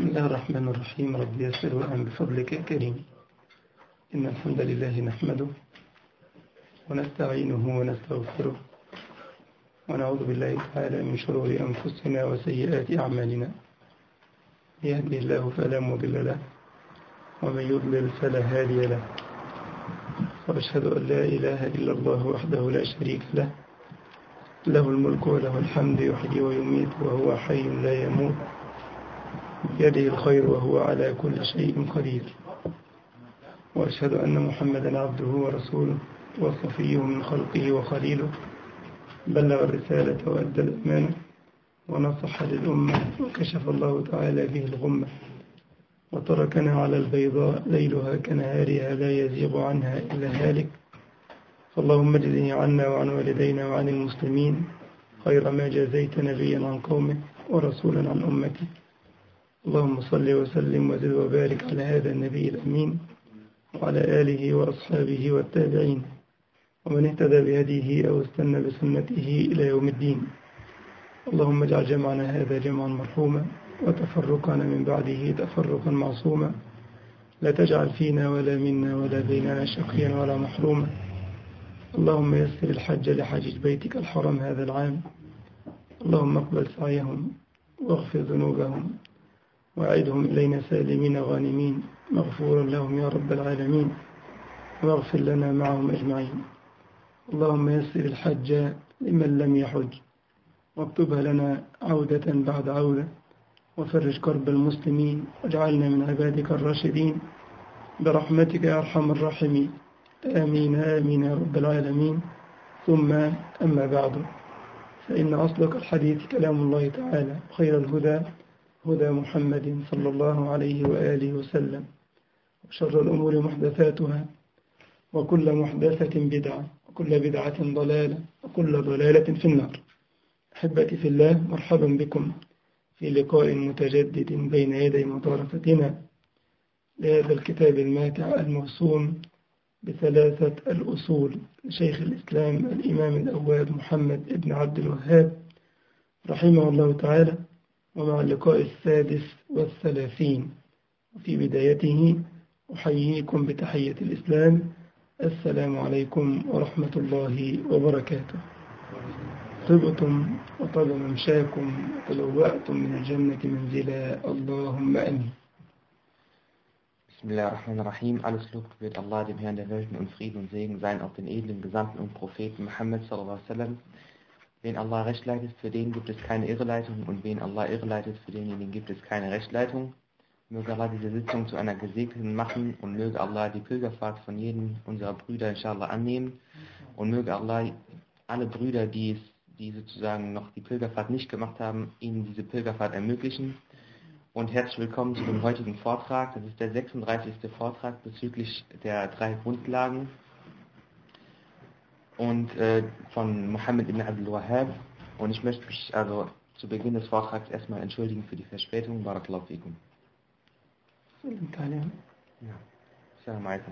الله الرحمن الرحيم. رب يسر وأن بفضلك يا كريم. إن الحمد لله نحمده ونستعينه ونستغفره ونعوذ بالله تعالى من شرور أنفسنا وسيئات أعمالنا. يهدي الله فلا مضل له ومن يضلل فلا هادي له، وأشهد أن لا إله إلا الله وحده لا شريك له، له الملك وله الحمد، يحيي ويميت وهو حي لا يموت، بيده الخير وهو على كل شيء قدير. وأشهد أن محمدا عبده ورسوله وصفيه من خلقه وخليله، بلغ الرسالة وأدى الأمانة ونصح للأمة وكشف الله تعالى به الغمة، وتركنا على البيضاء ليلها كنهارها لا يزيغ عنها إلا هالك. فاللهم اجزه عنا وعن والدينا وعن المسلمين خير ما جازيت نبيا عن قومه ورسولا عن أمته. اللهم صل وسلم وزد وبارك على هذا النبي الأمين وعلى آله وأصحابه والتابعين ومن اهتدى بهديه أو استنى بسنته إلى يوم الدين. اللهم اجعل جمعنا هذا جمعا مرحوما وتفرقنا من بعده تفرقا معصوما، لا تجعل فينا ولا منا ولا بيننا شقيا ولا محروما. اللهم يسر الحج لحجج بيتك الحرام هذا العام. اللهم اقبل سعيهم واغفر ذنوبهم وأعدهم إلينا سالمين غانمين مغفورا لهم يا رب العالمين، واغفر لنا معهم أجمعين. اللهم يسر الحج لمن لم يحج، واكتبها لنا عودة بعد عودة، وفرج كرب المسلمين، واجعلنا من عبادك الراشدين برحمتك يا أرحم الراحمين. آمين آمين يا رب العالمين. ثم أما بعد، فإن أصدق الحديث كلام الله تعالى، خير الهدى هدى محمد صلى الله عليه وآله وسلم، وشر الأمور محدثاتها، وكل محدثة بدعة، وكل بدعة ضلالة، وكل ضلالة في النار. أحبتي في الله، مرحبا بكم في لقاء متجدد بين يدي مدارستنا لهذا الكتاب الماتع الموسوم بثلاثة الأصول لشيخ الإسلام الإمام الأواب محمد ابن عبد الوهاب رحمه الله تعالى، ومع اللقاء 36. وفي بدايته أحييكم بتحية الإسلام: السلام عليكم ورحمة الله وبركاته. طبتم وطاب ممشاكم وتبوأتم من الجنة منزلا، اللهم آمين. Bismillahirrahmanirrahim. Alles Lob gebührt Allah, dem Herrn der Welten, und Frieden und Segen seien auf den edlen Gesandten und Propheten Muhammad sallallahu alaihi wasallam. Wen Allah recht leitet, für den gibt es keine Irreleitung, und wen Allah irreleitet, für denjenigen gibt es keine Rechtleitung. Möge Allah diese Sitzung zu einer gesegneten machen, und möge Allah die Pilgerfahrt von jedem unserer Brüder inshallah annehmen, und möge Allah alle Brüder, die sozusagen noch die Pilgerfahrt nicht gemacht haben, ihnen diese Pilgerfahrt ermöglichen. Und herzlich willkommen zu dem heutigen Vortrag. Das ist der 36. Vortrag bezüglich der 3 Grundlagen und von Muhammad ibn Abdul Wahhab. Und ich möchte mich also zu Beginn des Vortrags erstmal entschuldigen für die Verspätung. Barakallahu fikum. Assalamu alaikum.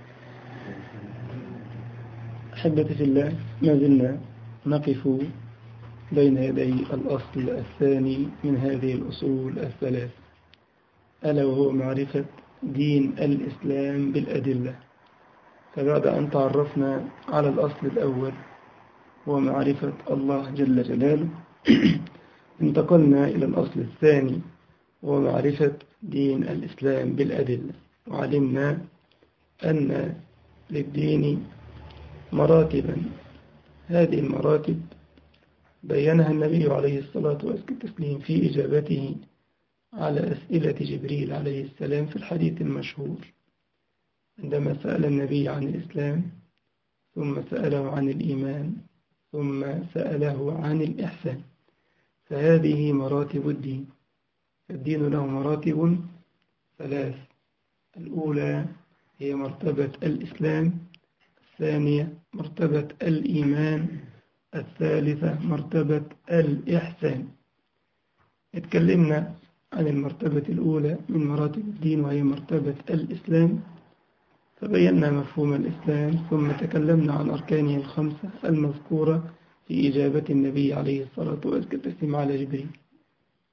أحبتي في الله، ما زلنا نقف بين يدي الأصل الثاني من هذه الأصول الثلاث، ألا وهو معرفة دين الإسلام بالأدلة. فبعد أن تعرفنا على الأصل الأول ومعرفة الله جل جلاله انتقلنا إلى الأصل الثاني ومعرفة دين الإسلام بالأدلة. وعلمنا أن للدين مراتبا، هذه المراتب بيّنها النبي عليه الصلاة والتسليم في إجابته على أسئلة جبريل عليه السلام في الحديث المشهور، عندما سأل النبي عن الإسلام، ثم سأله عن الإيمان، ثم سأله عن الإحسان. فهذه مراتب الدين. الدين له مراتب 3: الأولى هي مرتبة الإسلام، الثانية مرتبة الإيمان، الثالثة مرتبة الإحسان. اتكلمنا عن المرتبة الأولى من مراتب الدين وهي مرتبة الإسلام، فبينا مفهوم الإسلام، ثم تكلمنا عن أركانه 5 المذكورة في إجابة النبي عليه الصلاة والسلام على جبريل.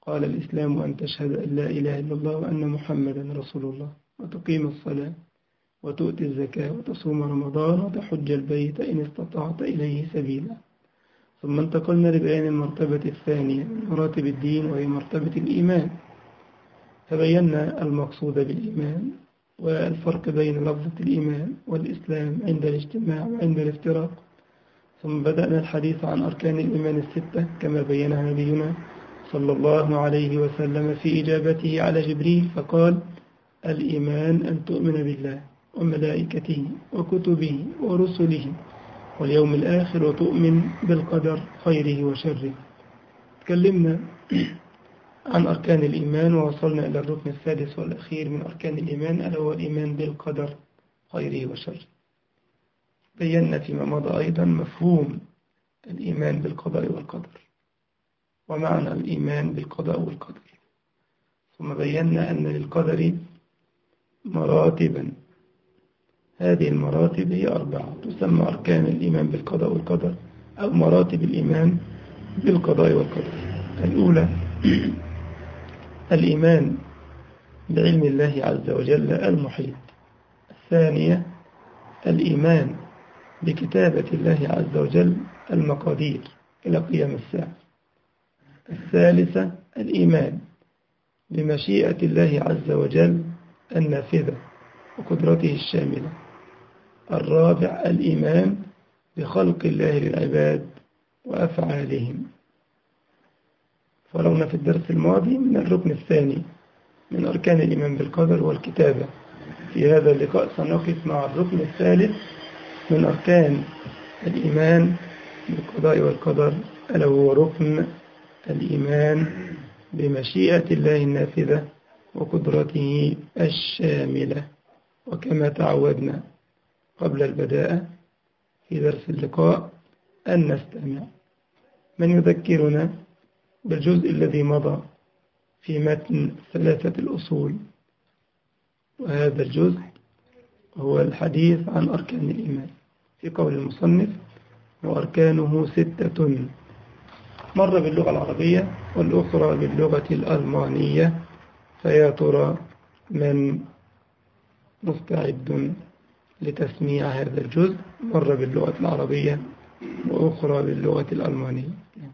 قال الإسلام أن تشهد أن لا إله إلا الله وأن محمدا رسول الله وتقيم الصلاة وتؤتي الزكاة وتصوم رمضان وتحج البيت إن استطعت إليه سبيلا. ثم انتقلنا لبيان المرتبة الثانية من مراتب الدين وهي مرتبة الإيمان، فبينا المقصود بالإيمان والفرق بين لفظة الإيمان والإسلام عند الاجتماع وعند الافتراق. ثم بدأنا الحديث عن أركان الإيمان الستة كما بينها نبينا صلى الله عليه وسلم في إجابته على جبريل، فقال: الإيمان أن تؤمن بالله وملائكته وكتبه ورسله واليوم الآخر وتؤمن بالقدر خيره وشره. تكلمنا عن أركان الإيمان ووصلنا إلى الركن السادس والأخير من أركان الإيمان ألا هو الإيمان بالقدر خيره وشره. بينا فيما مضى أيضا مفهوم الإيمان بالقضاء والقدر ومعنى الإيمان بالقضاء والقدر. ثم بينا أن للقدر مراتبا، هذه المراتب هي 4 تسمى أركان الإيمان بالقضاء والقدر أو مراتب الإيمان بالقضاء والقدر. الأولى الإيمان بعلم الله عز وجل المحيط. الثانية الإيمان بكتابة الله عز وجل المقادير إلى قيام الساعة. الثالثة الإيمان بمشيئة الله عز وجل النافذة وقدرته الشاملة. الرابع الإيمان بخلق الله للعباد وأفعالهم. فرغنا في الدرس الماضي من الركن الثاني من أركان الإيمان بالقدر والكتابة. في هذا اللقاء سنقف مع الركن الثالث من أركان الإيمان بالقضاء والقدر ألا هو ركن الإيمان بمشيئة الله النافذة وقدرته الشاملة. وكما تعودنا قبل البداءة في درس اللقاء أن نستمع من يذكرنا بالجزء الذي مضى في متن 3 الأصول، وهذا الجزء هو الحديث عن أركان الإيمان في قول المصنف: وأركانه 6، مرة باللغة العربية والأخرى باللغة الألمانية. فيا ترى من مستعد لتسميع هذا الجزء مرة باللغة العربية وأخرى باللغة الألمانية؟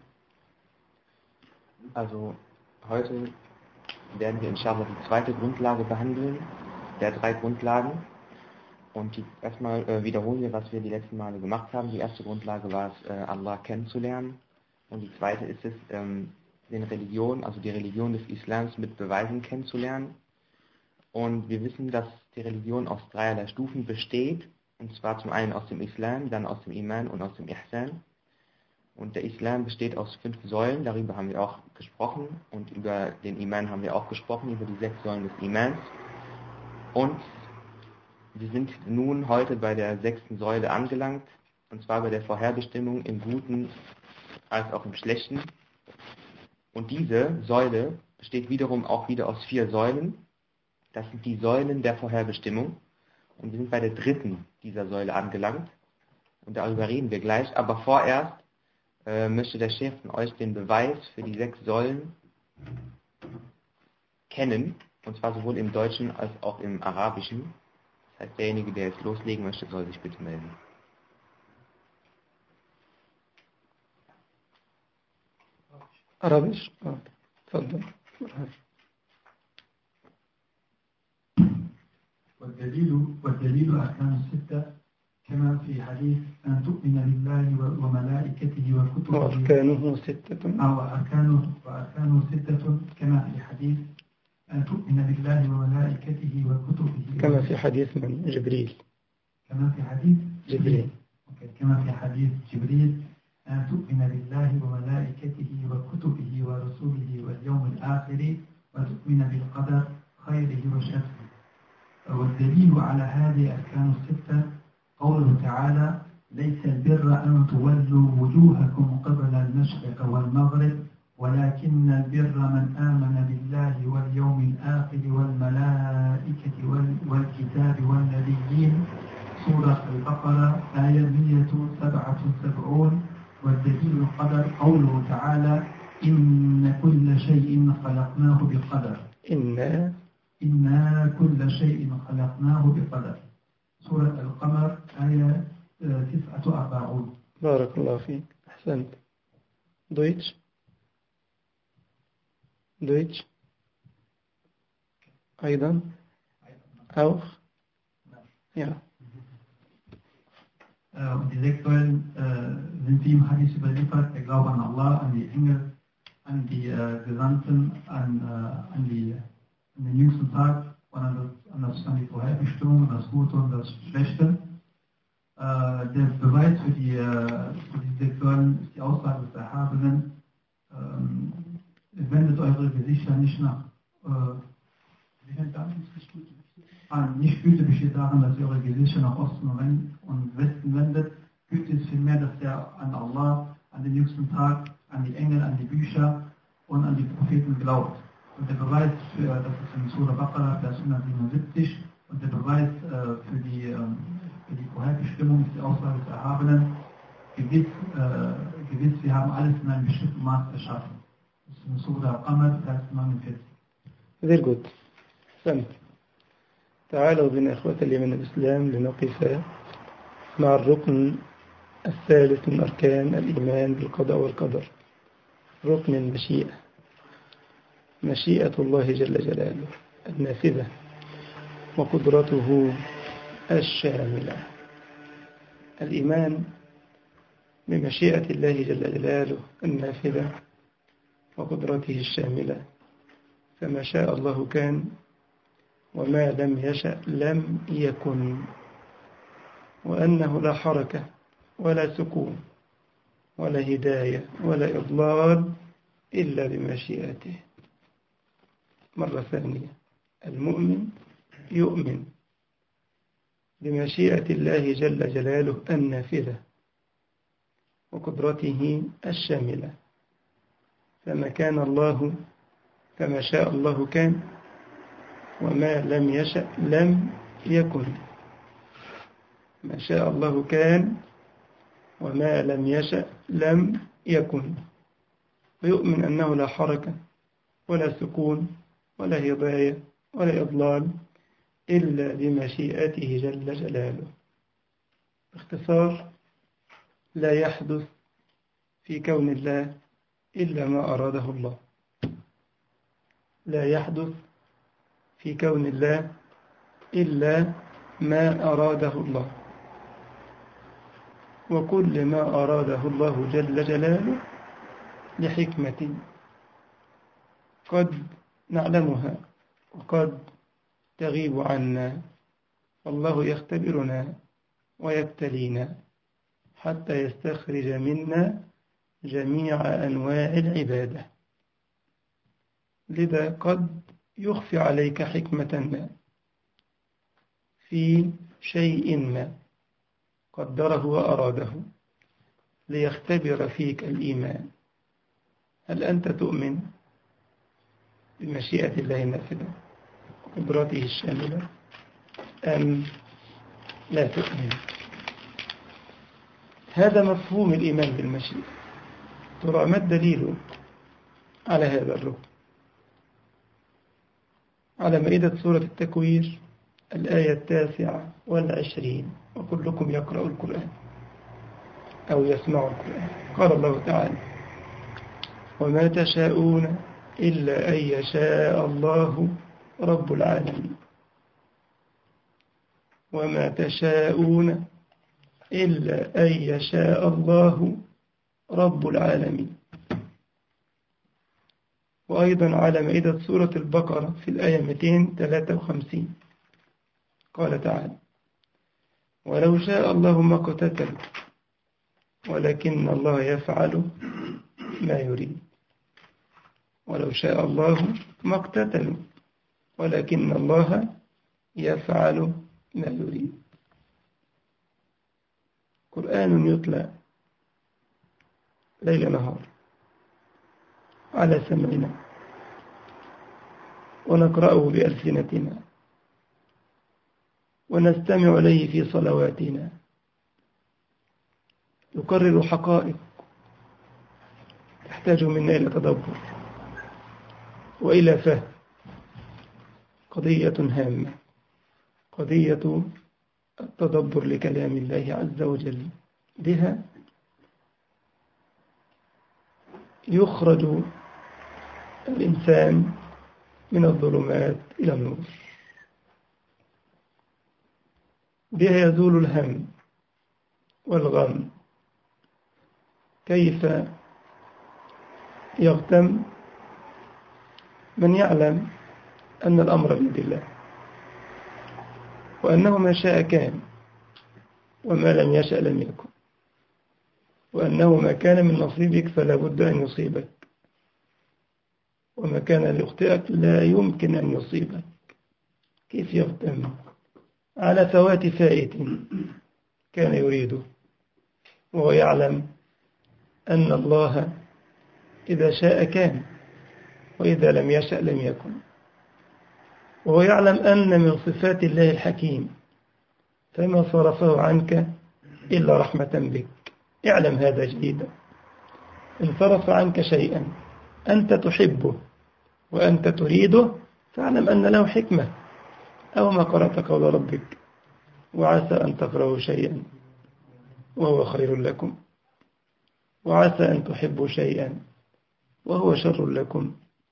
Also heute werden wir inshallah die zweite Grundlage behandeln, der 3 Grundlagen. Und erstmal wiederholen wir, was wir die letzten Male gemacht haben. Die erste Grundlage war es, Allah kennenzulernen. Und die zweite ist es, die Religion des Islams mit Beweisen kennenzulernen. Und wir wissen, dass die Religion aus 3 Stufen besteht. Und zwar zum einen aus dem Islam, dann aus dem Iman und aus dem Ihsan. Und der Islam besteht aus 5 Säulen, darüber haben wir auch gesprochen. Und über den Iman haben wir auch gesprochen, über die 6 Säulen des Imans. Und wir sind nun heute bei der 6. Säule angelangt, und zwar bei der Vorherbestimmung im Guten als auch im Schlechten. Und diese Säule besteht wiederum auch wieder aus 4 Säulen. Das sind die Säulen der Vorherbestimmung. Und wir sind bei der 3. dieser Säule angelangt. Und darüber reden wir gleich. Aber vorerst möchte der Chef von euch den Beweis für die 6 Säulen kennen. Und zwar sowohl im Deutschen als auch im Arabischen. Das heißt, derjenige, der jetzt loslegen möchte, soll sich bitte melden. Arabisch? تفضل. والدليل أركان 6 كما في حديث أن تؤمن بالله وملائكته وكتبه. وأركانه 6. وأركانه 6 كما في حديث أن تؤمن بالله وملائكته وكتبه. كما في حديث من جبريل. كما في حديث جبريل. كما في حديث جبريل أن تؤمن بالله وملائكته وكتبه ورسوله واليوم الآخر وتؤمن بالقدر خيره وشره. والدليل على هذه أركان 6 قوله تعالى: ليس البر أن تولوا وجوهكم قبل المشرق والمغرب ولكن البر من آمن بالله واليوم الآخر والملائكة والكتاب والنبيين. سورة البقرة آية 177. والدليل القدر قوله تعالى: إن كل شيء خلقناه بقدر. إنا كل شيء خلقناه بقدر. سورة القمر آية 49. بارك الله فيك، أحسنت. دويتش أيضا auch ja. Und die 6 Säulen sind wie im Hadith überliefert: der Glaube an Allah, an die Engel, an die Gesandten, an den jüngsten Tag und an die Vorherbestimmung, das Gute und das Schlechte. Der Beweis für die 6 Säulen ist die Aussage des Erhabenen: wendet eure Gesichter nicht nach. Nicht Güte besteht darin, dass ihr eure Gesichter nach Osten und Westen wendet. Güte ist vielmehr, dass ihr an Allah, an den jüngsten Tag, an die Engel, an die Bücher und an die Propheten glaubt. Und der Beweis für, das ist in Surah Baqarah, Vers 177, und der Beweis für die Vorherbestimmung ist die Aussage des Erhabenen: gewiss, wir haben alles in einem bestimmten Maß erschaffen. Das ist in Surah Qamar, Vers 49. Sehr gut. تعالوا بنا إخوة اليمن الإسلام لنقف مع الركن الثالث من أركان الإيمان بالقضاء والقدر، ركن المشيئة. مشيئة الله جل جلاله النافذة وقدرته الشاملة. الإيمان بمشيئة الله جل جلاله النافذة وقدرته الشاملة، فما شاء الله كان وما لم يشأ لم يكن، وأنه لا حركة ولا سكون ولا هداية ولا إضلال إلا بمشيئته. مرة ثانية، المؤمن يؤمن بمشيئة الله جل جلاله النافذة وقدرته الشاملة، فما كان الله فما شاء الله كان وما لم يشأ لم يكن. ما شاء الله كان وما لم يشأ لم يكن. ويؤمن أنه لا حركة ولا سكون ولا هداية ولا إضلال إلا بمشيئته جل جلاله. باختصار، لا يحدث في كون الله إلا ما أراده الله. لا يحدث في كون الله إلا ما أراده الله، وكل ما أراده الله جل جلاله لحكمة قد نعلمها وقد تغيب عنا، والله يختبرنا ويبتلينا حتى يستخرج منا جميع أنواع العبادة. لذا قد يخفي عليك حكمة ما في شيء ما قدره وأراده ليختبر فيك الإيمان. هل أنت تؤمن بمشيئة الله النافذة وقدرته الشاملة أم لا تؤمن؟ هذا مفهوم الإيمان بالمشيئة. ترى ما الدليل على هذا الركن؟ على مائدة سورة التكوير الآية 29، وكلكم يقرأ القرآن أو يسمع القرآن. قال الله تعالى: وما تشاءون إلا أن يشاء الله رب العالمين. وما تشاءون إلا أن يشاء الله رب العالمين. وأيضا على مائدة سورة البقرة في الآية 253 قال تعالى: ولو شاء الله ما اقتتلوا ولكن الله يفعل ما يريد. ولو شاء الله ما اقتتلوا ولكن الله يفعل ما يريد. قرآن يتلى ليل نهار على سمعنا ونقرأه بألسنتنا ونستمع إليه في صلواتنا، يقرر حقائق يحتاج منا إلى تدبر وإلى فهم. قضية هامة، قضية التدبر لكلام الله عز وجل. بها يخرج الإنسان من الظلمات إلى النور، بها يزول الهم والغم. كيف يغتم من يعلم أن الأمر بيد الله، وأنه ما شاء كان وما لم يشأ لم يكن، وأنه ما كان من نصيبك فلا بد أن يصيبك، وما كان ليخطئك لا يمكن أن يصيبك. كيف يغتم على فوات فائت كان يريده، وهو يعلم أن الله إذا شاء كان وإذا لم يشأ لم يكن، وهو يعلم أن من صفات الله الحكيم، فما صرفه عنك إلا رحمة بك. اعلم هذا جيدا. إن صرف عنك شيئا أنت تحبه وأنت تريده فاعلم أن له حكمة. أو ما قرأت قول ربك وعسى أن تكرهوا شيئا وهو خير لكم، وعسى أن تحبوا شيئا وهو شر لكم.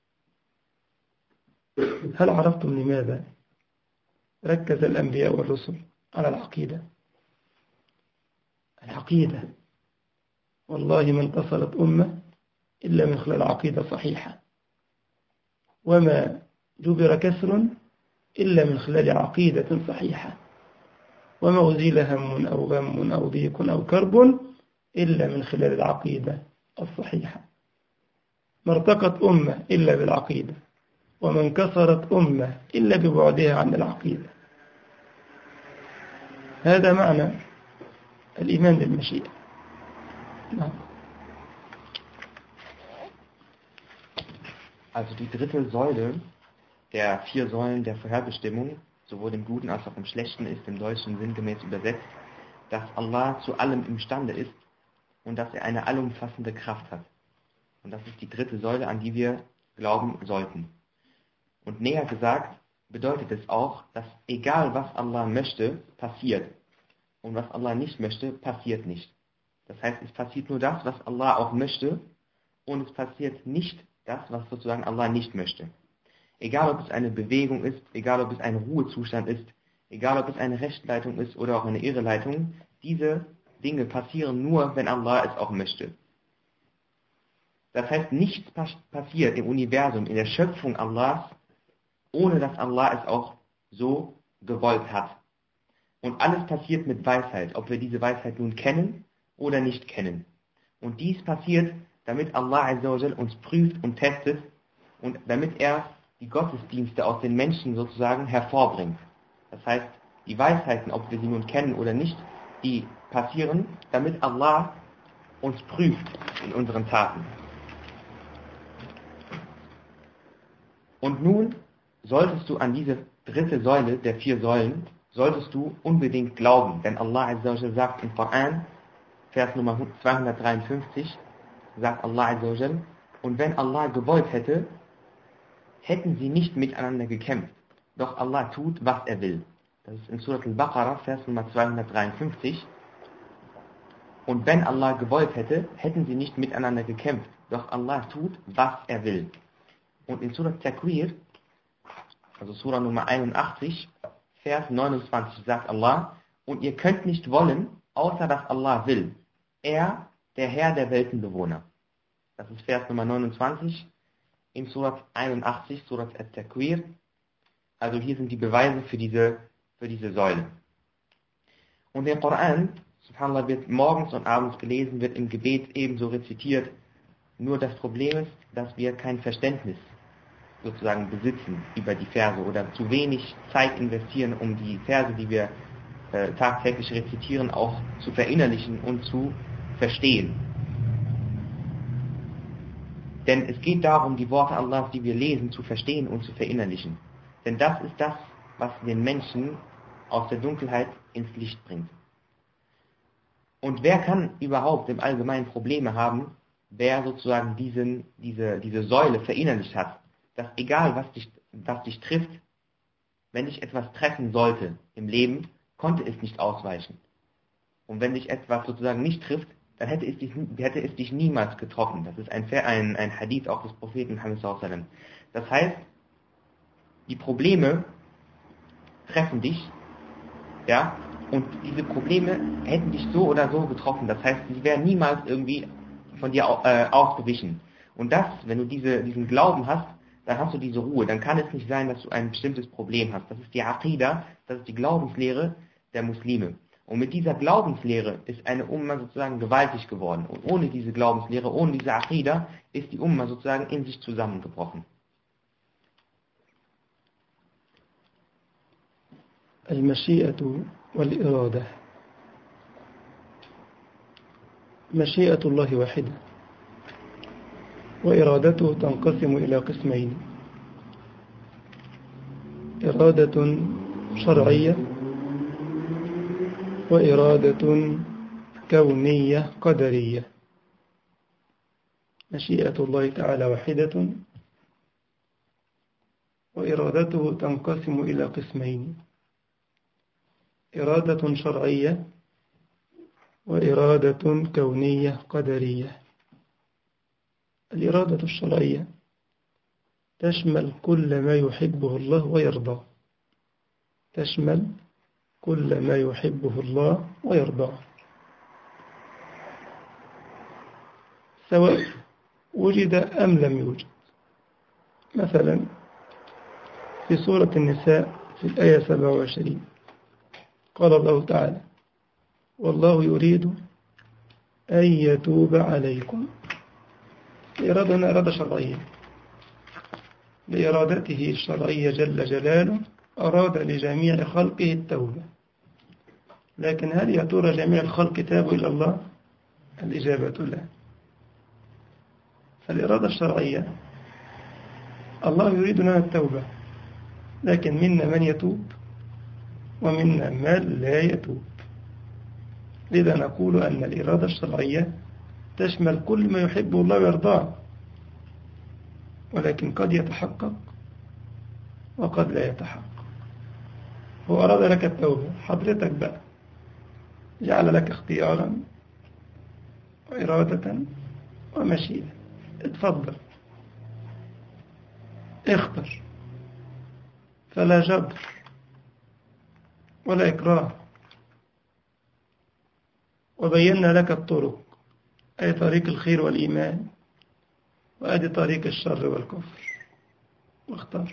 هل عرفتم لماذا ركز الأنبياء والرسل على العقيدة؟ العقيدة والله ما انتصرت أمة إلا من خلال عقيدة صحيحة، وما جبر كسر إلا من خلال عقيدة صحيحة، وما أزيل هم أو غم أو ضيق أو كرب إلا من خلال العقيدة الصحيحة. ما ارتقت أمة إلا بالعقيدة، وما انكسرت أمة إلا ببعدها عن العقيدة. هذا معنى الإيمان بالمشيئة. نعم. Also die dritte Säule der 4 Säulen der Vorherbestimmung, sowohl im Guten als auch im Schlechten, ist im Deutschen sinngemäß übersetzt, dass Allah zu allem imstande ist und dass er eine allumfassende Kraft hat. Und das ist die dritte Säule, an die wir glauben sollten. Und näher gesagt bedeutet es auch, dass egal was Allah möchte, passiert. Und was Allah nicht möchte, passiert nicht. Das heißt, es passiert nur das, was Allah auch möchte, und es passiert nicht das, was sozusagen Allah nicht möchte. Egal ob es eine Bewegung ist, egal ob es ein Ruhezustand ist, egal ob es eine Rechtleitung ist oder auch eine Irreleitung, diese Dinge passieren nur, wenn Allah es auch möchte. Das heißt, nichts passiert im Universum, in der Schöpfung Allahs, ohne dass Allah es auch so gewollt hat. Und alles passiert mit Weisheit, ob wir diese Weisheit nun kennen oder nicht kennen. Und dies passiert, damit Allah Azza wa Jal uns prüft und testet und damit er die Gottesdienste aus den Menschen sozusagen hervorbringt. Das heißt, die Weisheiten, ob wir sie nun kennen oder nicht, die passieren, damit Allah uns prüft in unseren Taten. Und nun solltest du an diese dritte Säule der 4 Säulen, solltest du unbedingt glauben, denn Allah Azza wa Jal sagt im Koran, Vers Nummer 253, sagt Allah Azza wa Jal, und wenn Allah gewollt hätte, hätten sie nicht miteinander gekämpft, doch Allah tut, was er will. Das ist in Surat al-Baqarah, Vers Nummer 253. Und wenn Allah gewollt hätte, hätten sie nicht miteinander gekämpft, doch Allah tut, was er will. Und in Surat Takwir, also Surah Nummer 81, Vers 29 sagt Allah, und ihr könnt nicht wollen, außer dass Allah will. Er, der Herr der Weltenbewohner. Das ist Vers Nummer 29 in Surat 81, Surat At-Takwir. Also hier sind die Beweise für diese Säule. Und der Koran, subhanallah, wird morgens und abends gelesen, wird im Gebet ebenso rezitiert. Nur das Problem ist, dass wir kein Verständnis sozusagen besitzen über die Verse oder zu wenig Zeit investieren, um die Verse, die wir tagtäglich rezitieren, auch zu verinnerlichen und zu verstehen. Denn es geht darum, die Worte Allahs, die wir lesen, zu verstehen und zu verinnerlichen. Denn das ist das, was den Menschen aus der Dunkelheit ins Licht bringt. Und wer kann überhaupt im Allgemeinen Probleme haben wer sozusagen diese Säule verinnerlicht hat, dass egal was dich trifft, wenn dich etwas treffen sollte im Leben, konnte es nicht ausweichen. Und wenn dich etwas sozusagen nicht trifft, dann hätte es dich niemals getroffen. Das ist ein Hadith auch des Propheten Muhammad sallallahu alaihi wasallam. Das heißt, die Probleme treffen dich, ja, und diese Probleme hätten dich so oder so getroffen. Das heißt, sie wären niemals irgendwie von dir ausgewichen. Und das, wenn du diesen Glauben hast, dann hast du diese Ruhe. Dann kann es nicht sein, dass du ein bestimmtes Problem hast. Das ist die Aqidah, das ist die Glaubenslehre der Muslime. Und mit dieser Glaubenslehre ist eine Umma sozusagen gewaltig geworden. Und ohne diese Glaubenslehre, ohne diese Aqidah, ist die Umma sozusagen in sich zusammengebrochen. المشيئة والإرادة. مشيئة الله واحدة، وإرادته تنقسم إلى قسمين: إرادة شرعية وإرادة كونية قدرية. مشيئة الله تعالى واحدة، وإرادته تنقسم إلى قسمين: إرادة شرعية وإرادة كونية قدرية. الإرادة الشرعية تشمل كل ما يحبه الله ويرضاه، تشمل كل ما يحبه الله ويرضاه، سواء وجد أم لم يوجد. مثلا في سورة النساء في الآية 27 قال الله تعالى: والله يريد أن يتوب عليكم. الإرادة هنا إرادة شرعية، بإرادته الشرعية جل جلاله أراد لجميع خلقه التوبة. لكن هل يا ترى جميع الخلق تابوا إلى الله؟ الإجابة لا. فالإرادة الشرعية الله يريد لنا التوبة، لكن منا من يتوب ومنا من لا يتوب. لذا نقول أن الإرادة الشرعية تشمل كل ما يحبه الله ويرضاه، ولكن قد يتحقق وقد لا يتحقق. هو أراد لك التوبة، حضرتك بقى جعل لك اختيارا وإرادة ومشيئة، اتفضل اختر، فلا جبر ولا إكراه. وبينا لك الطرق، أي طريق الخير والإيمان، وأدي طريق الشر والكفر، واختار.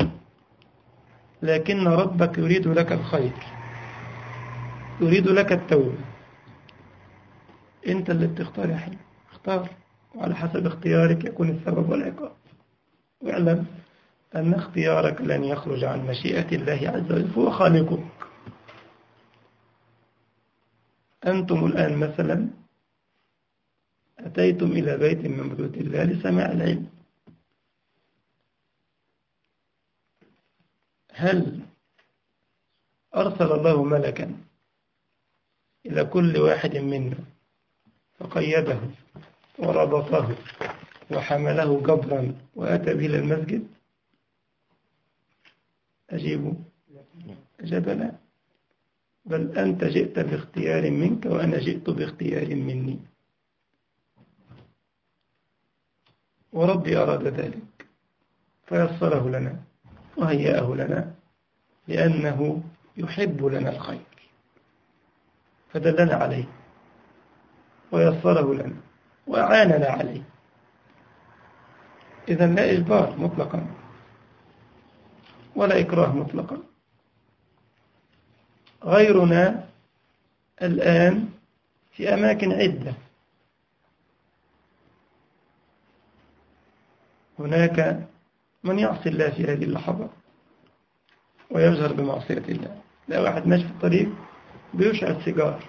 لكن ربك يريد لك الخير، يريد لك التوبة. أنت اللي بتختار يا حبيبي، اختار، وعلى حسب اختيارك يكون الثواب والعقاب. واعلم أن اختيارك لن يخرج عن مشيئة الله عز وجل، فهو خالقك. أنتم الآن مثلا أتيتم إلى بيت من بيوت الله لسماع العلم، هل أرسل الله ملكا إلى كل واحد منا فقيده وربطه وحمله جبرا وأتى به إلى المسجد؟ أجيبوا أجاب لا، بل أنت جئت باختيار منك وأنا جئت باختيار مني، وربي أراد ذلك فيسره لنا وهيأه لنا، لأنه يحب لنا الخير فدلنا عليه ويسره لنا وأعاننا عليه. إذن لا إجبار مطلقا ولا إكراه مطلقا. غيرنا الآن في أماكن عدة، هناك من يعصي الله في هذه اللحظة ويجهر بمعصية الله. لا، واحد ماشي في الطريق بيشعل سيجار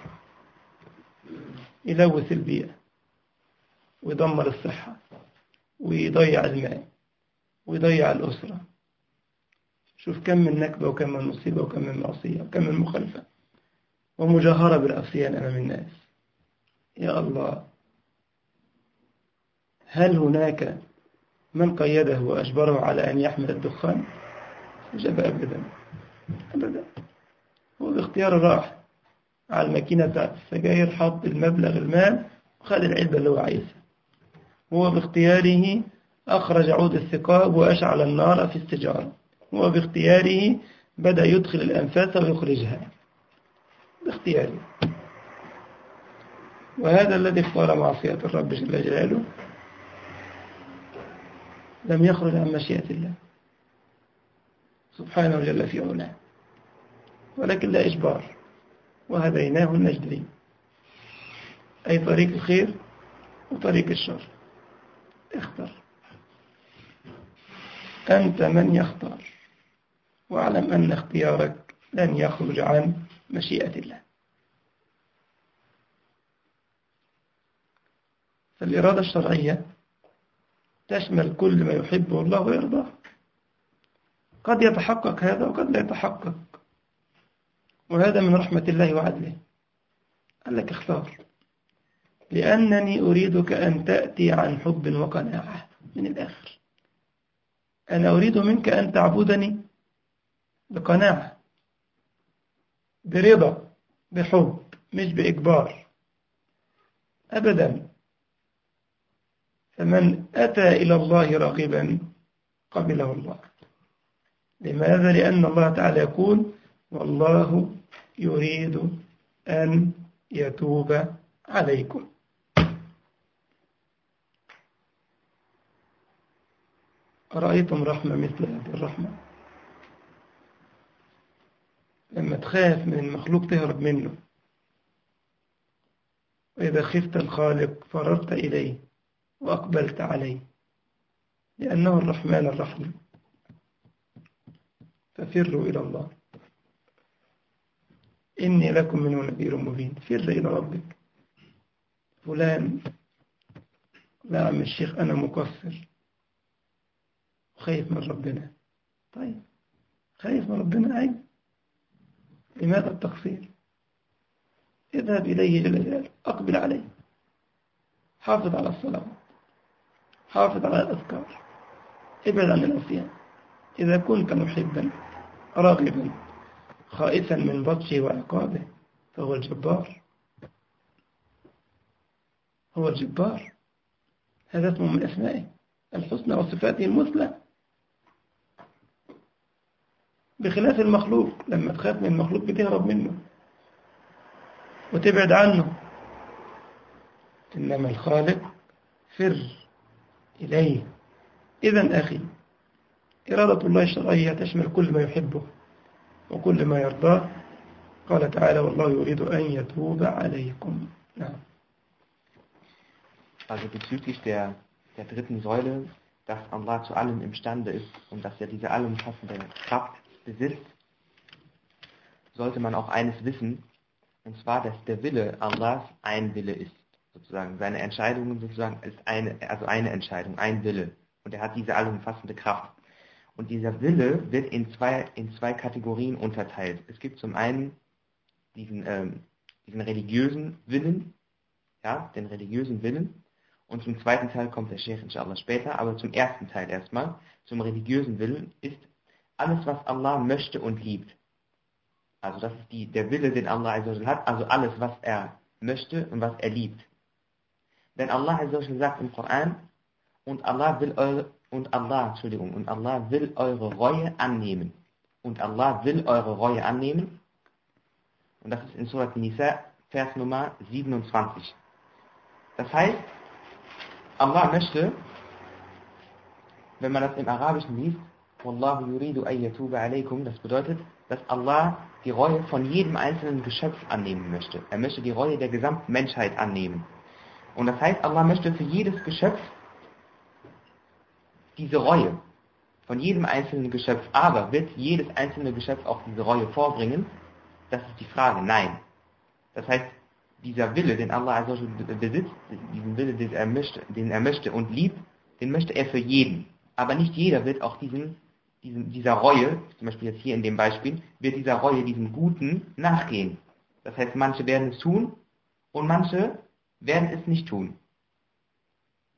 يلوث البيئة ويدمر الصحة ويضيع الماء ويضيع الأسرة. شوف كم من نكبة وكم من مصيبة وكم من معصية وكم من مخالفة ومجاهرة بالعصيان أمام الناس. يا الله، هل هناك من قيده وأجبره على أن يحمل الدخان؟ أجاب أبدا أبدا، هو باختيار راح على الماكينة بتاعت السجاير، حط المبلغ المال وخد العلبة اللي هو عايزها. هو باختياره أخرج عود الثقاب وأشعل النار في السجارة. هو باختياره بدأ يدخل الأنفاس ويخرجها باختياره. وهذا الذي اختار معصية الرب جل جلاله لم يخرج عن مشيئة الله سبحانه جل في علاه، ولكن لا إجبار. وهديناه النجدين، أي طريق الخير وطريق الشر، اختر. أنت من يختار، واعلم أن اختيارك لن يخرج عن مشيئة الله. فالإرادة الشرعية تشمل كل ما يحبه الله ويرضاه. قد يتحقق هذا وقد لا يتحقق، وهذا من رحمة الله وعدله. قال لك اختار، لأنني أريدك أن تأتي عن حب وقناعة. من الآخر أنا أريد منك أن تعبدني بقناعة، برضا، بحب، مش بإجبار أبدا. فمن أتى إلى الله راغبا قبله الله. لماذا؟ لأن الله تعالى يقول والله يريد أن يتوب عليكم. أرأيتم رحمة مثل هذه الرحمة؟ لما تخاف من المخلوق تهرب منه، وإذا خفت الخالق فررت إليه وأقبلت عليه، لأنه الرحمن الرحيم. ففروا إلى الله إني لكم منه نذير مبين. فر إلى ربك. فلان، لا عم الشيخ أنا مقصر وخايف من ربنا. طيب خايف من ربنا أي لماذا التقصير؟ اذهب إليه جل جلاله، أقبل عليه، حافظ على الصلاة، حافظ على الأذكار، ابعد عن العصيان. إذا كنت محبا راغبا خائفا من بطشه وعقابه فهو الجبار. هو الجبار، هذا اسمه من أسمائه الحسنى وصفاته المثلى، بخلاف المخلوق. لما تخاف من المخلوق بتهرب منه وتبعد عنه، إنما الخالق فر إليه. إذن أخي، إرادة الله الشرعية تشمل كل ما يحبه وكل ما يرضاه. قال تعالى والله يريد أن يتوب عليكم. نعم. Also bezüglich der dritten Säule, dass Allah zu allem imstande ist und dass er diese allumfassende Kraft besitzt, sollte man auch eines wissen, und zwar, dass der Wille Allahs ein Wille ist, sozusagen. Seine Entscheidungen sozusagen ist eine Entscheidung, ein Wille. Und er hat diese allumfassende Kraft. Und dieser Wille wird in zwei Kategorien unterteilt. Es gibt zum einen diesen religiösen Willen, ja, den religiösen Willen. Und zum zweiten Teil kommt der Sheikh inshallah später, aber zum ersten Teil erstmal, zum religiösen Willen, ist alles, was Allah möchte und liebt. Also das ist der Wille, den Allah hat, also alles, was er möchte und was er liebt. Denn Allah sagt im Koran, und Allah will eure Reue annehmen. Und Allah will eure Reue annehmen. Und das ist in Surat Nisa, Vers Nummer 27. Das heißt, Allah möchte, wenn man das im Arabischen liest, Wallahu yuridu an yatuba alaykum, das bedeutet, dass Allah die Reue von jedem einzelnen Geschöpf annehmen möchte. Er möchte die Reue der gesamten Menschheit annehmen. Und das heißt, Allah möchte für jedes Geschöpf diese Reue von jedem einzelnen Geschöpf. Aber wird jedes einzelne Geschöpf auch diese Reue vorbringen? Das ist die Frage. Nein. Das heißt, dieser Wille, den Allah besitzt, diesen Wille, den er möchte und liebt, den möchte er für jeden. Aber nicht jeder wird auch dieser Reue, zum Beispiel jetzt hier in dem Beispiel, wird dieser Reue, diesem Guten nachgehen. Das heißt, manche werden es tun und manche werden es nicht tun.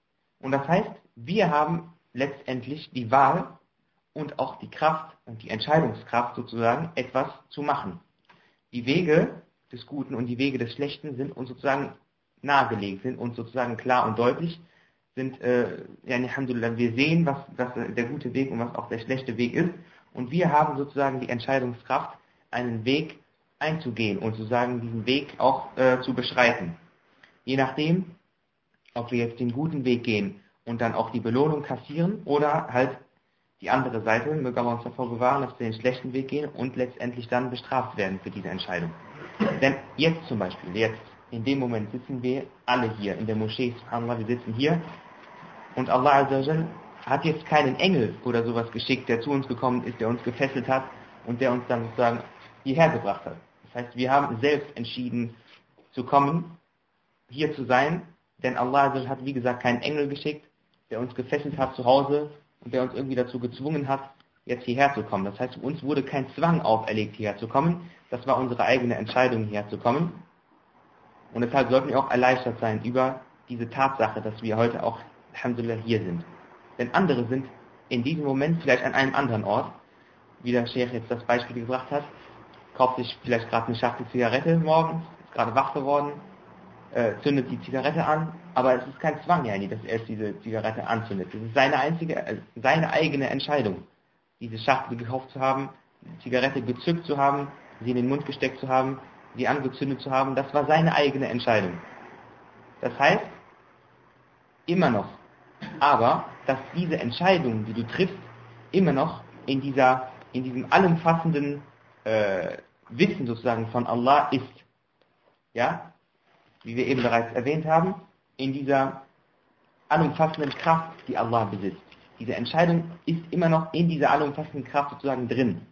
Und das heißt, wir haben letztendlich die Wahl und auch die Kraft und die Entscheidungskraft sozusagen, etwas zu machen. Die Wege des Guten und die Wege des Schlechten sind uns sozusagen nahegelegt, sind uns sozusagen klar und deutlich, sind, Alhamdulillah, wir sehen, was der gute Weg und was auch der schlechte Weg ist. Und wir haben sozusagen die Entscheidungskraft, einen Weg einzugehen und sozusagen diesen Weg auch zu beschreiten. Je nachdem, ob wir jetzt den guten Weg gehen und dann auch die Belohnung kassieren oder halt die andere Seite, möge Allah uns davor bewahren, dass wir den schlechten Weg gehen und letztendlich dann bestraft werden für diese Entscheidung. Denn jetzt zum Beispiel, jetzt, in dem Moment sitzen wir alle hier in der Moschee, subhanallah, wir sitzen hier und Allah Azza wa Jal hat jetzt keinen Engel oder sowas geschickt, der zu uns gekommen ist, der uns gefesselt hat und der uns dann sozusagen hierher gebracht hat. Das heißt, wir haben selbst entschieden zu kommen, hier zu sein, denn Allah Azza wa Jal hat, wie gesagt, keinen Engel geschickt, der uns gefesselt hat zu Hause und der uns irgendwie dazu gezwungen hat, jetzt hierher zu kommen. Das heißt, uns wurde kein Zwang auferlegt, hierher zu kommen. Das war unsere eigene Entscheidung, hierher zu kommen. Und deshalb sollten wir auch erleichtert sein über diese Tatsache, dass wir heute auch, Alhamdulillah, hier sind. Denn andere sind in diesem Moment vielleicht an einem anderen Ort, wie der Sheikh jetzt das Beispiel gebracht hat, kauft sich vielleicht gerade eine Schachtel Zigarette morgens, ist gerade wach geworden, zündet die Zigarette an, aber es ist kein Zwang, dass er diese Zigarette anzündet. Es ist seine eigene Entscheidung, diese Schachtel gekauft zu haben, die Zigarette gezückt zu haben, sie in den Mund gesteckt zu haben, sie angezündet zu haben. Das war seine eigene Entscheidung. Das heißt, immer noch, aber, dass diese Entscheidung, die du triffst, immer noch in diesem allumfassenden Wissen sozusagen von Allah ist. Ja? Wie wir eben bereits erwähnt haben, in dieser allumfassenden Kraft, die Allah besitzt. Diese Entscheidung ist immer noch in dieser allumfassenden Kraft sozusagen drin.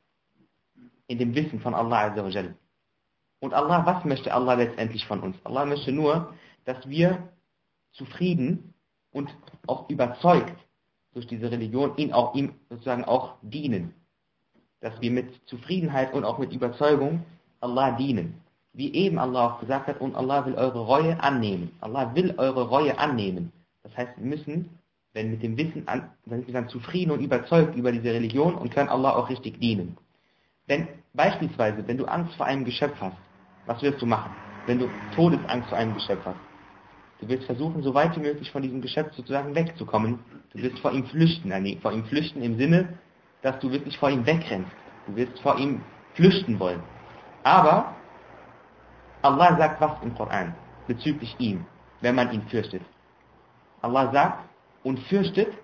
In dem Wissen von Allah Azza wa Jal. Und Allah, was möchte Allah letztendlich von uns? Allah möchte nur, dass wir zufrieden und auch überzeugt durch diese Religion ihm sozusagen auch dienen. Dass wir mit Zufriedenheit und auch mit Überzeugung Allah dienen. Wie eben Allah auch gesagt hat, und Allah will eure Reue annehmen. Allah will eure Reue annehmen. Das heißt, wir müssen, wenn mit dem Wissen, wenn wir dann zufrieden und überzeugt über diese Religion und können Allah auch richtig dienen. Denn beispielsweise, wenn du Angst vor einem Geschöpf hast, was wirst du machen? Wenn du Todesangst vor einem Geschöpf hast. Du wirst versuchen, so weit wie möglich von diesem Geschöpf sozusagen wegzukommen. Du wirst vor ihm flüchten. Vor ihm flüchten im Sinne, dass du wirklich vor ihm wegrennst. Du wirst vor ihm flüchten wollen. Aber Allah sagt was im Koran bezüglich ihm, wenn man ihn fürchtet. Allah sagt, und flüchtet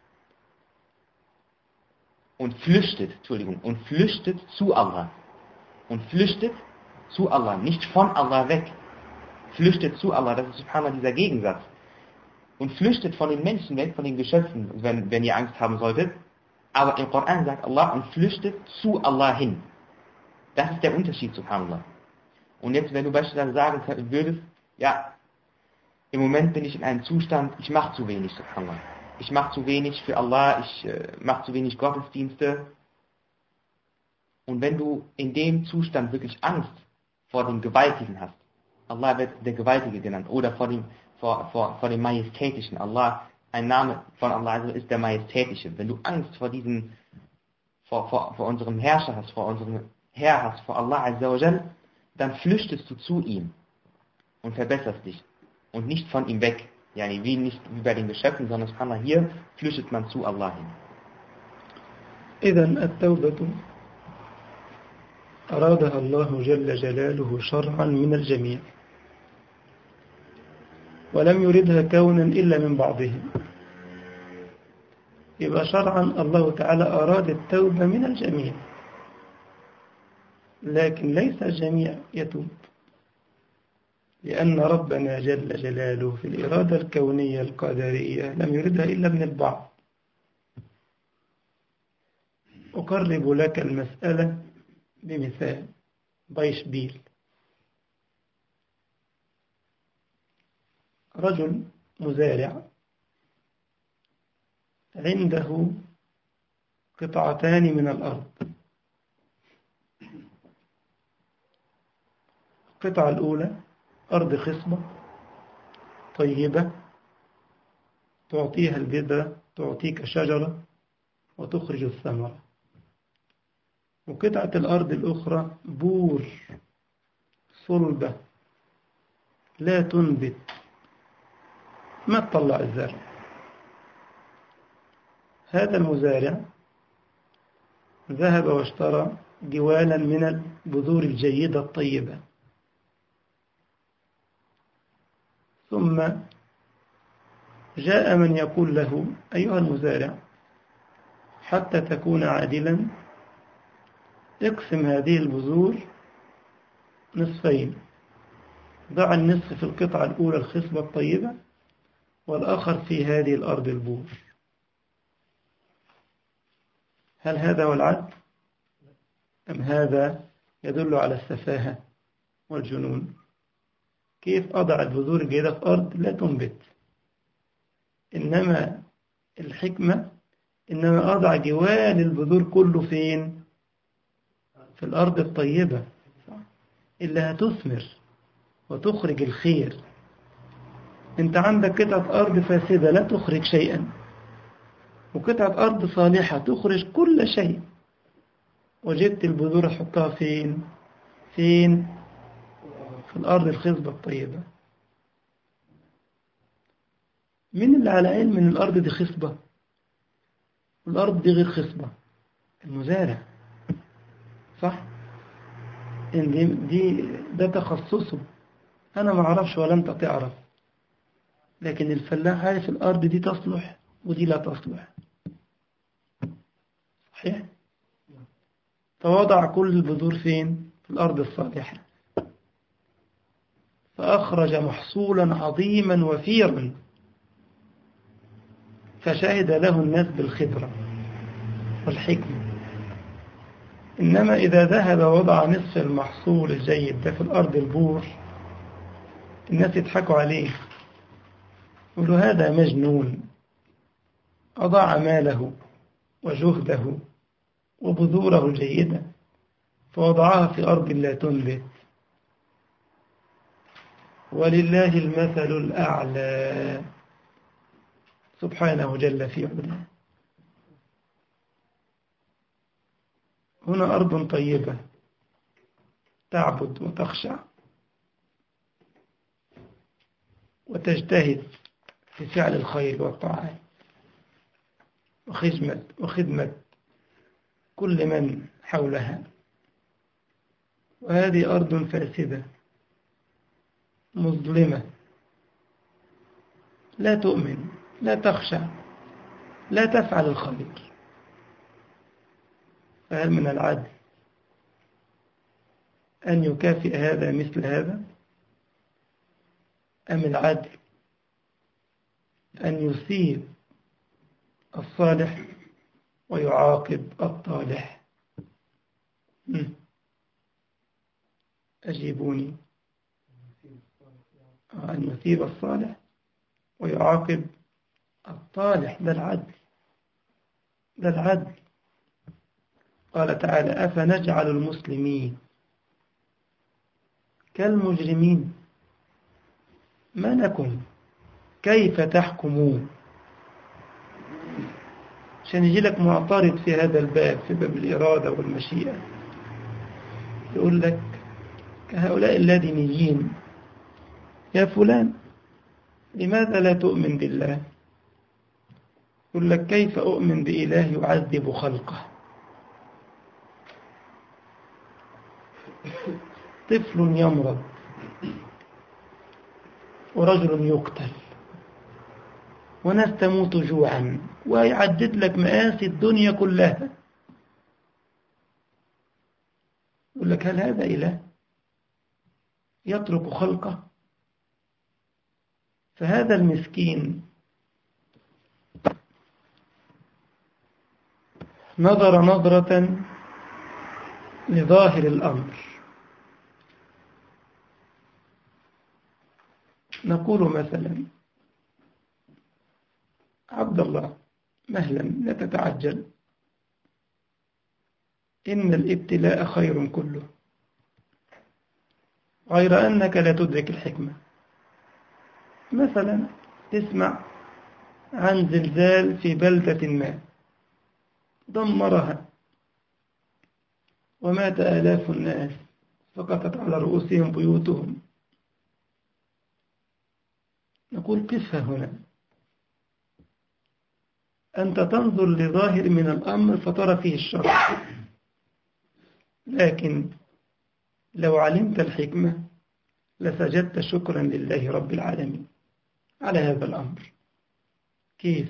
zu Allah. Und flüchtet zu Allah, nicht von Allah weg. Flüchtet zu Allah, das ist subhanallah dieser Gegensatz. Und flüchtet von den Menschen weg, von den Geschöpfen, wenn ihr Angst haben solltet. Aber im Koran sagt Allah, und flüchtet zu Allah hin. Das ist der Unterschied, subhanallah. Und jetzt, wenn du beispielsweise sagen würdest, ja, im Moment bin ich in einem Zustand, ich mache zu wenig, subhanallah. Ich mache zu wenig für Allah, ich mache zu wenig Gottesdienste. Und wenn du in dem Zustand wirklich Angst vor dem Gewaltigen hast, Allah wird der Gewaltige genannt, oder vor dem Majestätischen, Allah, ein Name von Allah ist der Majestätische. Wenn du Angst vor unserem Herrscher hast, vor unserem Herr hast, vor Allah Azza wa Jal, dann flüchtest du zu ihm und verbesserst dich und nicht von ihm weg. Wie nicht wie bei den Geschöpfen, sondern hier flüchtet man zu Allah hin. إذن التوبة أرادها الله جل جلاله شرعا من الجميع ولم يردها كونا إلا من بعضهم. يبقى شرعا الله تعالى أراد التوبة من الجميع، لكن ليس الجميع يتوب، لأن ربنا جل جلاله في الإرادة الكونية القدرية لم يردها إلا من البعض. أقرب لك المسألة بمثال بايشبيل. رجل مزارع عنده قطعتان من الأرض. القطعة الأولى أرض خصبة طيبة تعطيها البذرة تعطيك شجرة وتخرج الثمرة، وقطعة الأرض الأخرى بور صلبة لا تنبت ما تطلع الزرع. هذا المزارع ذهب واشترى جوالا من البذور الجيدة الطيبة، ثم جاء من يقول له أيها المزارع حتى تكون عادلا اقسم هذه البذور نصفين، ضع النصف في القطعة الأولى الخصبة الطيبة والآخر في هذه الأرض البور. هل هذا هو العدل؟ أم هذا يدل على السفاهة والجنون؟ كيف أضع البذور الجيدة في أرض لا تنبت؟ إنما الحكمة إنما أضع جوال البذور كله فين؟ في الأرض الطيبة اللي هتثمر وتخرج الخير. أنت عندك قطعة أرض فاسدة لا تخرج شيئا، وقطعة أرض صالحة تخرج كل شيء، وجبت البذور حطها فين؟ في الأرض الخصبة الطيبة. مين اللي على علم ان الأرض دي خصبة والأرض دي غير خصبة؟ المزارع، صح؟ إن ده تخصصه، أنا ما أعرفش ولا أنت تعرف، لكن الفلاح عارف الأرض دي تصلح ودي لا تصلح، صحيح؟ فوضع كل البذور فين؟ في الأرض الصالحة، فأخرج محصولا عظيما وفيرا، فشهد له الناس بالخبرة والحكمة. إنما إذا ذهب وضع نصف المحصول الجيد ده في الأرض البور، الناس يضحكوا عليه، يقولوا هذا مجنون، أضاع ماله وجهده وبذوره الجيدة فوضعها في أرض لا تنبت. ولله المثل الأعلى سبحانه جل في علاه. هنا أرض طيبة تعبد وتخشع وتجتهد في فعل الخير والطاعات وخدمة كل من حولها، وهذه أرض فاسدة مظلمة لا تؤمن لا تخشع لا تفعل الخير. فهل من العدل أن يكافئ هذا مثل هذا، أم العدل أن يثيب الصالح ويعاقب الطالح؟ أجيبوني. أن يثيب الصالح ويعاقب الطالح، ده العدل، ده العدل. قال تعالى أفنجعل المسلمين كالمجرمين ما لكم كيف تحكمون؟ عشان يجي لك معترض في هذا الباب، في باب الإرادة والمشيئة، يقول لك كهؤلاء اللادينيين، يا فلان لماذا لا تؤمن بالله؟ يقول لك كيف أؤمن بإله يعذب خلقه؟ طفل يمرض ورجل يقتل وناس تموت جوعا، ويعدد لك مآسي الدنيا كلها، يقول لك هل هذا إله يترك خلقه؟ فهذا المسكين نظر نظرة لظاهر الأمر. نقول مثلا عبد الله مهلا لا تتعجل، إن الابتلاء خير كله، غير أنك لا تدرك الحكمة. مثلا تسمع عن زلزال في بلدة ما دمرها ومات آلاف الناس، سقطت على رؤوسهم بيوتهم. نقول قفها هنا. أنت تنظر لظاهر من الأمر فترى فيه الشر، لكن لو علمت الحكمة لسجدت شكرا لله رب العالمين على هذا الأمر. كيف؟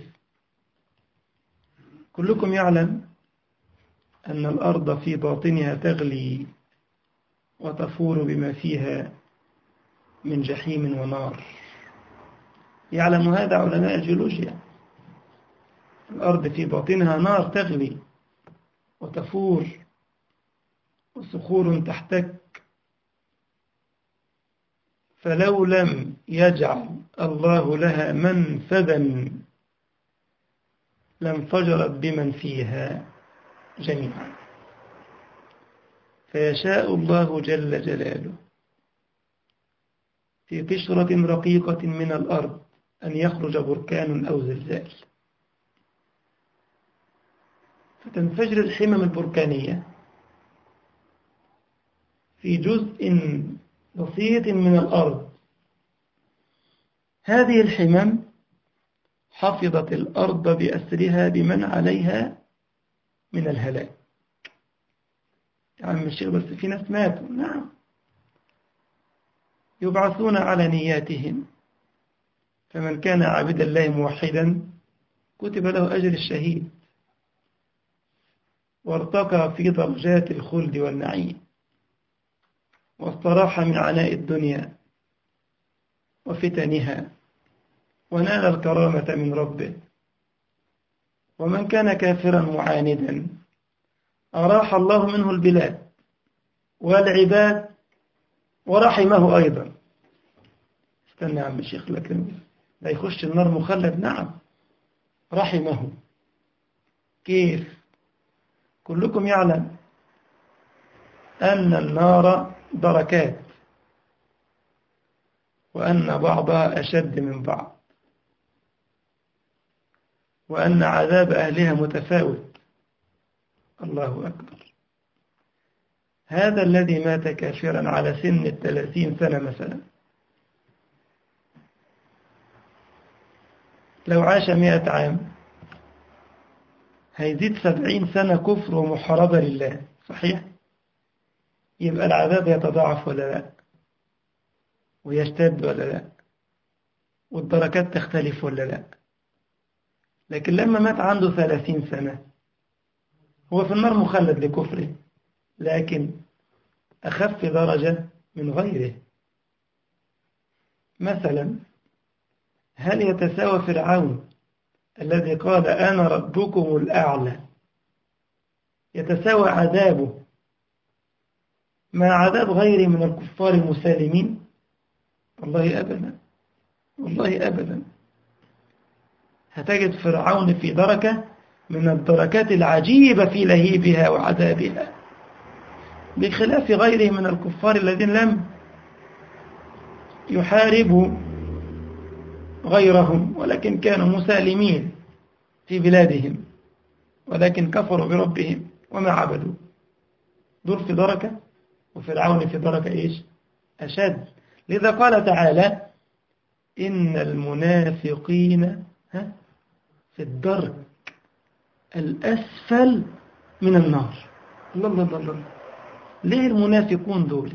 كلكم يعلم أن الأرض في باطنها تغلي وتفور بما فيها من جحيم ونار. يعلم هذا علماء الجيولوجيا. الأرض في باطنها نار تغلي وتفور وصخور تحتك، فلو لم يجعل الله لها منفذا لانفجرت بمن فيها جميعا. فيشاء الله جل جلاله في قشرة رقيقة من الأرض أن يخرج بركان أو زلزال، فتنفجر الحمم البركانية في جزء بسيط من الأرض. هذه الحمم حفظت الأرض بأسرها بمن عليها من الهلاك. يعني الشيخ بس في ناس ماتوا، نعم، يبعثون على نياتهم، فمن كان عابدا الله موحدا كتب له أجر الشهيد وارتقى في درجات الخلد والنعيم واستراح من عناء الدنيا وفتنها ونال الكرامة من ربه. ومن كان كافرا معاندا أراح الله منه البلاد والعباد ورحمه أيضا. استنى يا عم الشيخ، لكن لا يخش النار مخلد؟ نعم، رحمه. كيف؟ كلكم يعلم أن النار دركات، وأن بعضها أشد من بعض، وأن عذاب أهلها متفاوت. الله أكبر. هذا الذي مات كافرا على سن 30 سنة مثلا، لو عاش 100 عام هيزيد 70 سنة كفر ومحاربة لله، صحيح؟ يبقى العذاب يتضاعف ولا لا؟ ويشتد ولا لا؟ والدركات تختلف ولا لا؟ لكن لما مات عنده 30 سنة هو في النار مخلد لكفره، لكن أخف درجة من غيره. مثلا هل يتساوى فرعون الذي قال أنا ربكم الأعلى، يتساوى عذابه مع عذاب غيره من الكفار المسالمين؟ والله أبدا، والله أبدا. هتجد فرعون في دركة من الدركات العجيبة في لهيبها وعذابها، بخلاف غيره من الكفار الذين لم يحاربوا غيرهم ولكن كانوا مسالمين في بلادهم، ولكن كفروا بربهم وما عبدوا. دول في دركة، وفرعون في دركة إيش؟ أشد. لذا قال تعالى إن المنافقين في الدرك الأسفل من النار. الله الله الله الله. ليه المنافقون دول؟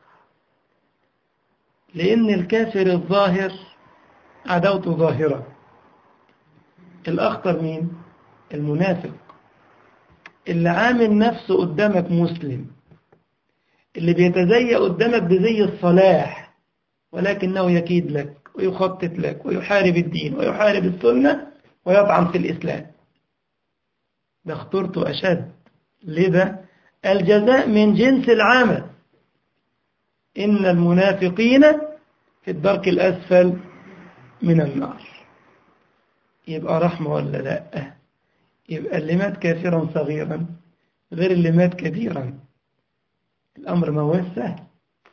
لأن الكافر الظاهر عداوته ظاهرة. الأخطر مين؟ المنافق اللي عامل نفسه قدامك مسلم، اللي بيتزيأ قدامك بزي الصلاح، ولكنه يكيد لك ويخطط لك ويحارب الدين ويحارب السنة ويطعن في الإسلام. ده خطورته أشد. لذا الجزاء من جنس العمل. إن المنافقين في الدرك الأسفل من النار. يبقى رحمة ولا لا؟ يبقى اللي مات كافرا صغيرا غير اللي مات كبيرا. الأمر ما هو سهل.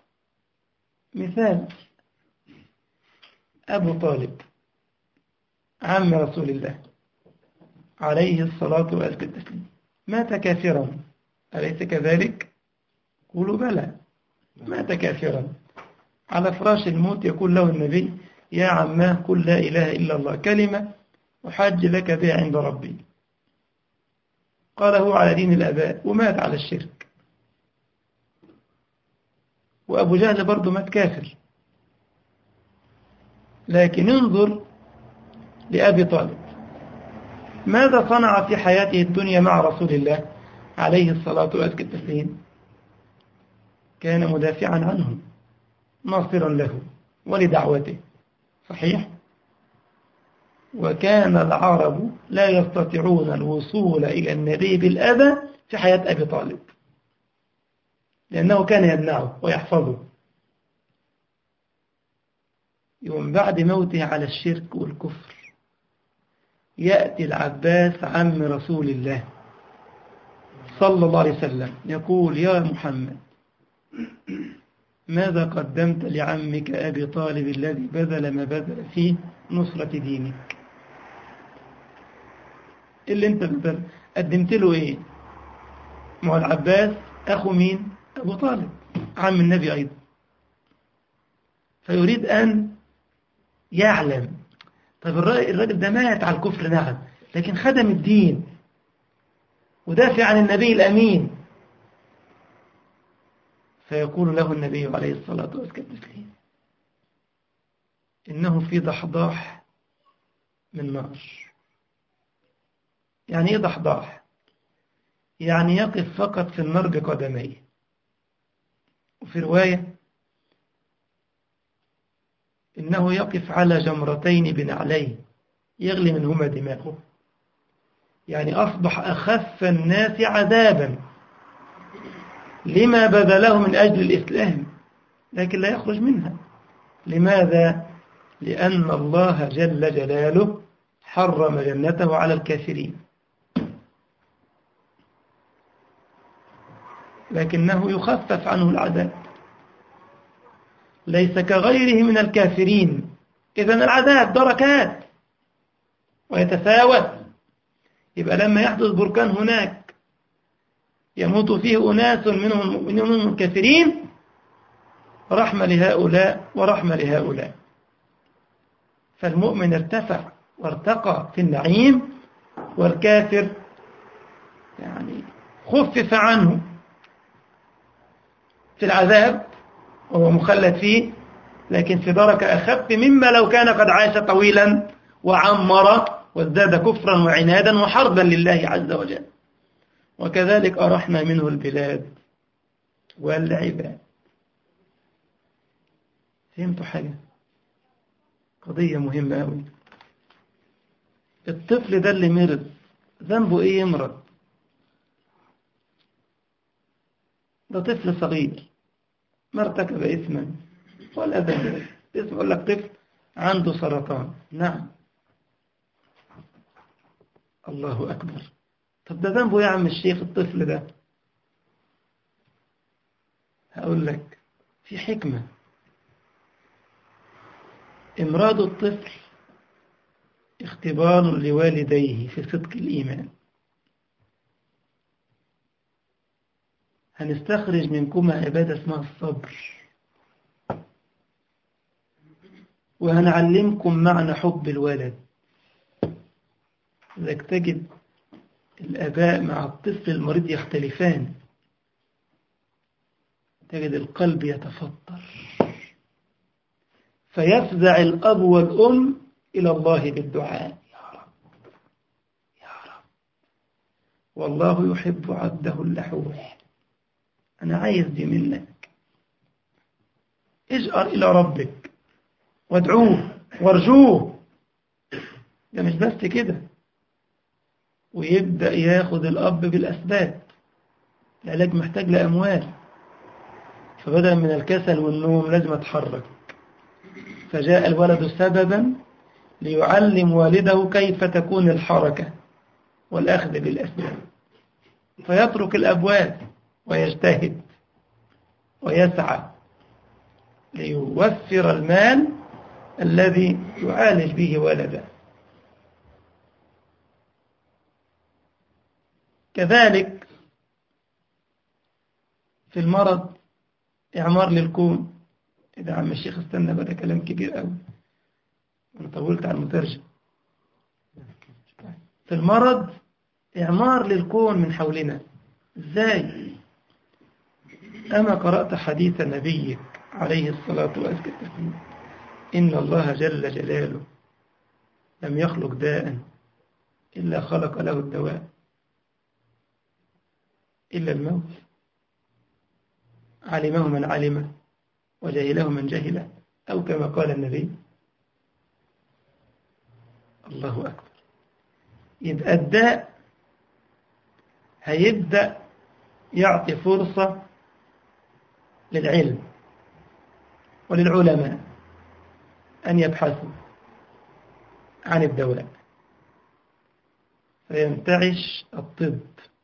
مثال أبو طالب عم رسول الله عليه الصلاة والسلام مات كافرا، أليس كذلك؟ قولوا بلى، مات كافرا على فراش الموت. يقول له النبي: يا عماه قل لا إله إلا الله كلمة أحج لك بها عند ربي. قال: هو على دين الآباء، ومات على الشرك. وأبو جهل برضه مات كافر. لكن انظر لأبي طالب ماذا صنع في حياته الدنيا مع رسول الله عليه الصلاة والسلام. كان مدافعا عنه، ناصرا له ولدعوته، صحيح؟ وكان العرب لا يستطيعون الوصول إلى النبي بالأذى في حياة أبي طالب، لأنه كان يمنعه ويحفظه. يوم بعد موته على الشرك والكفر يأتي العباس عم رسول الله صلى الله عليه وسلم يقول: يا محمد، ماذا قدمت لعمك أبي طالب الذي بذل ما بذل في نصرة دينك؟ اللي انت قدمت له ايه؟ ما هو العباس أخو مين؟ أبو طالب عم النبي أيضا. فيريد أن يعلم، طيب الراجل ده مات على الكفر نعم، لكن خدم الدين ودافع عن النبي الأمين. فيقول له النبي عليه الصلاة والسلام: إنه في ضحضاح من نار. يعني إيه ضحضاح؟ يعني يقف فقط في النار بقدميه. وفي رواية: إنه يقف على جمرتين بنعليه يغلي منهما دماغه. يعني أصبح أخف الناس عذابا لما بذله من أجل الإسلام، لكن لا يخرج منها. لماذا؟ لأن الله جل جلاله حرم جنته على الكافرين، لكنه يخفف عنه العذاب، ليس كغيره من الكافرين. إذن العذاب دركات ويتفاوت. يبقى لما يحدث بركان هناك يموت فيه أناس منهم المؤمنين ومنهم الكافرين، رحمة لهؤلاء ورحمة لهؤلاء. فالمؤمن ارتفع وارتقى في النعيم، والكافر يعني خفف عنه في العذاب وهو مخلد فيه، لكن في درجة أخف مما لو كان قد عاش طويلا وعمر وازداد كفرا وعنادا وحربا لله عز وجل. وكذلك أرحنا منه البلاد والعباد. فهمتوا حاجة؟ قضية مهمة أوي. الطفل ده اللي مرض ذنبه إيه يمرض؟ ده طفل صغير ما ارتكب إثما ولا ذنب. يقول لك طفل عنده سرطان، نعم، الله أكبر. طب ده ذنبه يا عم الشيخ الطفل ده؟ هقول لك في حكمة. إمراض الطفل اختبار لوالديه في صدق الإيمان. هنستخرج منكم عبادة اسمها الصبر، وهنعلمكم معنى حب الولد. لذلك تجد الآباء مع الطفل المريض يختلفان. تجد القلب يتفطر فيفزع الأب والأم إلى الله بالدعاء: يا رب يا رب، والله يحب عبده اللحوح، أنا عايز دي منك. اجأر إلى ربك وادعوه وارجوه. ده مش بس كده، ويبدأ ياخد الأب بالأسباب. العلاج محتاج لأموال، فبدلا من الكسل والنوم لازم أتحرك. فجاء الولد سببا ليعلم والده كيف تكون الحركة والأخذ بالأسباب، فيترك الأبواب ويجتهد ويسعى ليوفر المال الذي يعالج به ولده. كذلك في المرض إعمار للكون. إذا عم الشيخ استنى بقى كلام كبير قوي أنا طولت على المترجم. في المرض إعمار للكون من حولنا. إزاي؟ أما قرأت حديث نبيك عليه الصلاة والسلام إن الله جل جلاله لم يخلق داء إلا خلق له الدواء إلا الموت، علمه من علمه وجهله من جهله، أو كما قال النبي. الله أكبر. يبقى الداء هيبدأ يعطي فرصة للعلم وللعلماء أن يبحثوا عن الدواء، فينتعش الطب،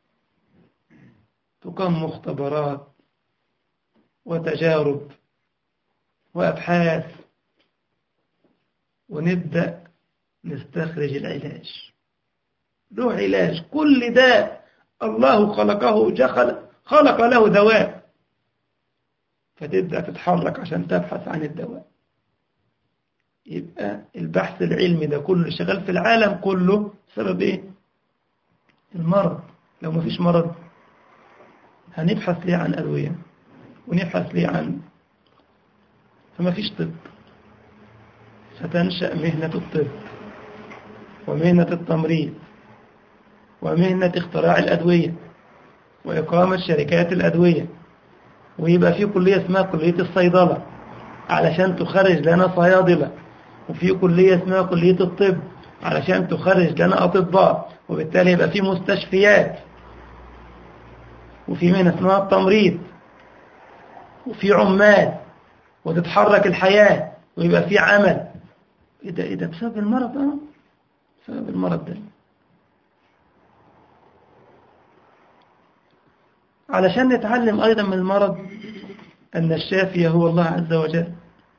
تقام مختبرات وتجارب وأبحاث، ونبدأ نستخرج العلاج. له علاج، كل داء الله خلق له دواء، فتبدأ تتحرك عشان تبحث عن الدواء. يبقى البحث العلمي ده كله شغال في العالم كله سبب ايه؟ المرض. لو ما فيش مرض هنبحث ليه عن أدوية ونبحث ليه عن، فما فيش طب. ستنشأ مهنة الطب ومهنة التمريض ومهنة اختراع الأدوية وإقامة شركات الأدوية، ويبقى في كلية اسمها كلية الصيدلة علشان تخرج لنا صيادلة، وفي كلية اسمها كلية الطب علشان تخرج لنا أطباء، وبالتالي يبقى في مستشفيات، وفي مهنة اسمها التمريض، وفي عمال، وتتحرك الحياة، ويبقى في عمل. إيه ده بسبب المرض. بسبب المرض ده. علشان نتعلم أيضا من المرض أن الشافي هو الله عز وجل،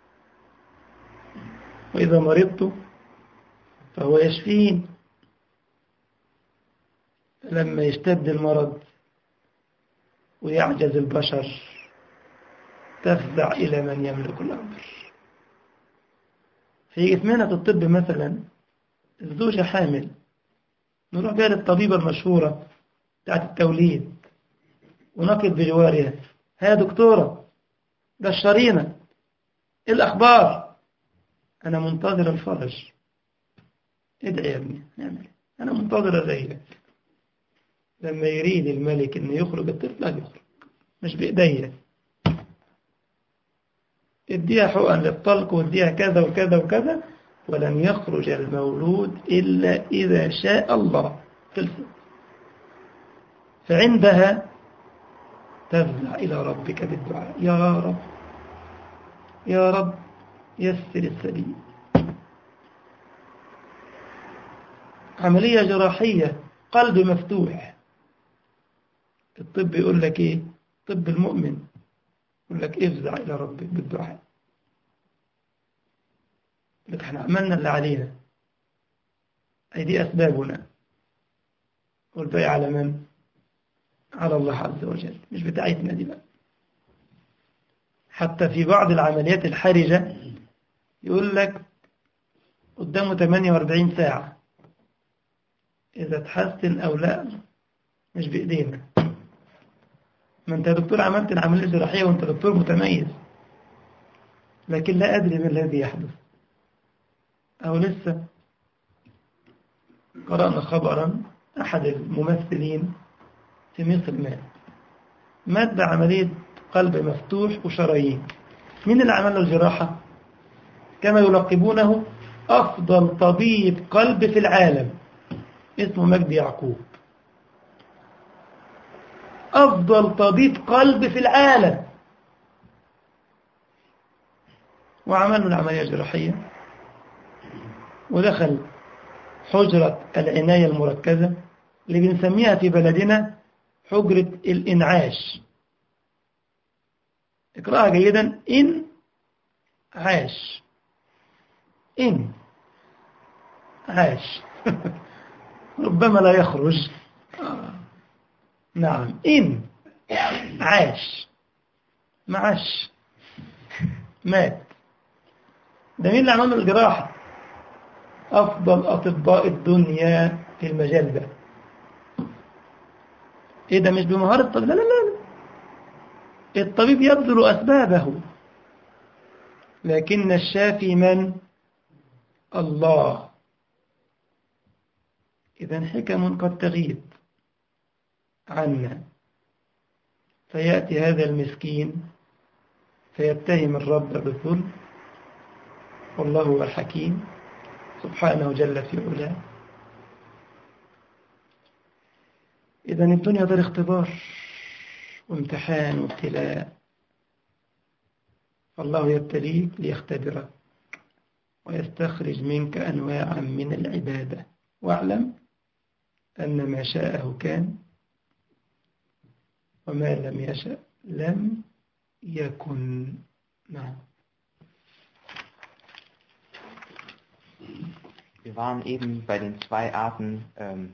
وإذا مرضت فهو يشفين. لما يشتد المرض ويعجز البشر تفزع إلى من يملك الأمر. في مهنة الطب مثلا الزوجة حامل، نروح بها للطبيبة المشهورة بتاعت التوليد ونقف بجوارها: ها دكتورة بشرينا، إيه الأخبار؟ أنا منتظر الفرج. ادعي يا ابني، نعمل أنا منتظر زيك. لما يريد الملك إنه يخرج الطفل يخرج، مش بإيديا. اديها حقن للطلق واديها كذا وكذا وكذا، ولن يخرج المولود إلا إذا شاء الله. فعندها تفزع إلى ربك بالدعاء: يا رب يا رب يسر السبيل. عملية جراحية، قلب مفتوح، الطب يقول لك إيه؟ طب المؤمن يقول لك افزع إلى ربك بالدعاء. لك احنا عملنا اللي علينا، أي دي أسبابنا، والباقي على من؟ على الله عز وجل، مش بتاعتنا دي بقى. حتى في بعض العمليات الحرجة يقول لك قدامه 48 ساعة، إذا تحسن أو لا مش بإيدينا. ما أنت يا دكتور عملت العملية الجراحية وأنت دكتور متميز، لكن لا أدري ما الذي يحدث. أو لسه قرأنا خبرا أحد الممثلين في مصر مات بعملية قلب مفتوح وشرايين. مين اللي عمل له الجراحة؟ كما يلقبونه أفضل طبيب قلب في العالم، اسمه مجدي يعقوب. أفضل طبيب قلب في العالم، وعمل له العملية الجراحية ودخل حجرة العناية المركزة اللي بنسميها في بلدنا حجرة الإنعاش. اقرأها جيدا: إن عاش، إن عاش. ربما لا يخرج. نعم إن عاش معاش مات. ده مين اللي عمل الجراحة؟ أفضل أطباء الدنيا في المجال ده. إيه ده مش بمهارة الطبيب؟ لا لا لا، الطبيب يبذل أسبابه، لكن الشافي من؟ الله. إذن حكم قد تغيب عنا، فيأتي هذا المسكين فيتهم الرب بالظلم، والله هو الحكيم سبحانه جل في علاه. إذن الدنيا دار اختبار وامتحان وابتلاء، فالله يبتليك ليختبرك ويستخرج منك أنواعا من العبادة، واعلم أن ما شاءه كان وما لم يشأ لم يكن. نعم. Wir waren eben bei den zwei Arten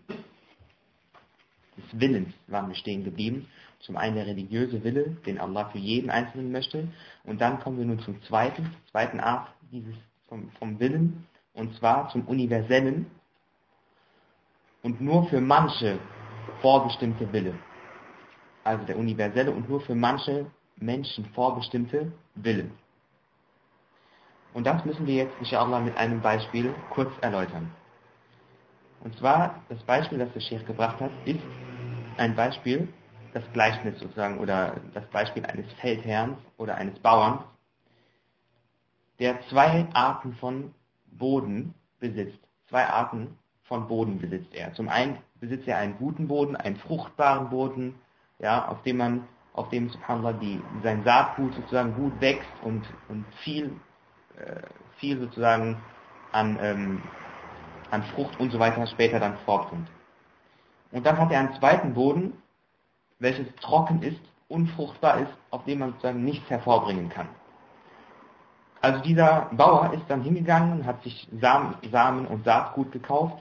des Willens waren wir stehen geblieben. Zum einen der religiöse Wille, den Allah für jeden Einzelnen möchte. Und dann kommen wir nun zum zweiten Art dieses vom Willen, und zwar zum universellen und nur für manche vorbestimmte Wille. Also der universelle und nur für manche Menschen vorbestimmte Wille. Und das müssen wir jetzt inshallah mit einem Beispiel kurz erläutern. Und zwar, das Beispiel, das der Sheikh gebracht hat, ist ein Beispiel, das Gleichnis sozusagen, oder das Beispiel eines Feldherrn oder eines Bauern, der zwei Arten von Boden besitzt. Zwei Arten von Boden besitzt er. Zum einen besitzt er einen guten Boden, einen fruchtbaren Boden, ja, auf dem subhanallah sein Saatgut sozusagen gut wächst und viel sozusagen an Frucht und so weiter später dann vorbringt. Und dann hat er einen zweiten Boden, welches trocken ist, unfruchtbar ist, auf dem man sozusagen nichts hervorbringen kann. Also dieser Bauer ist dann hingegangen und hat sich Samen und Saatgut gekauft.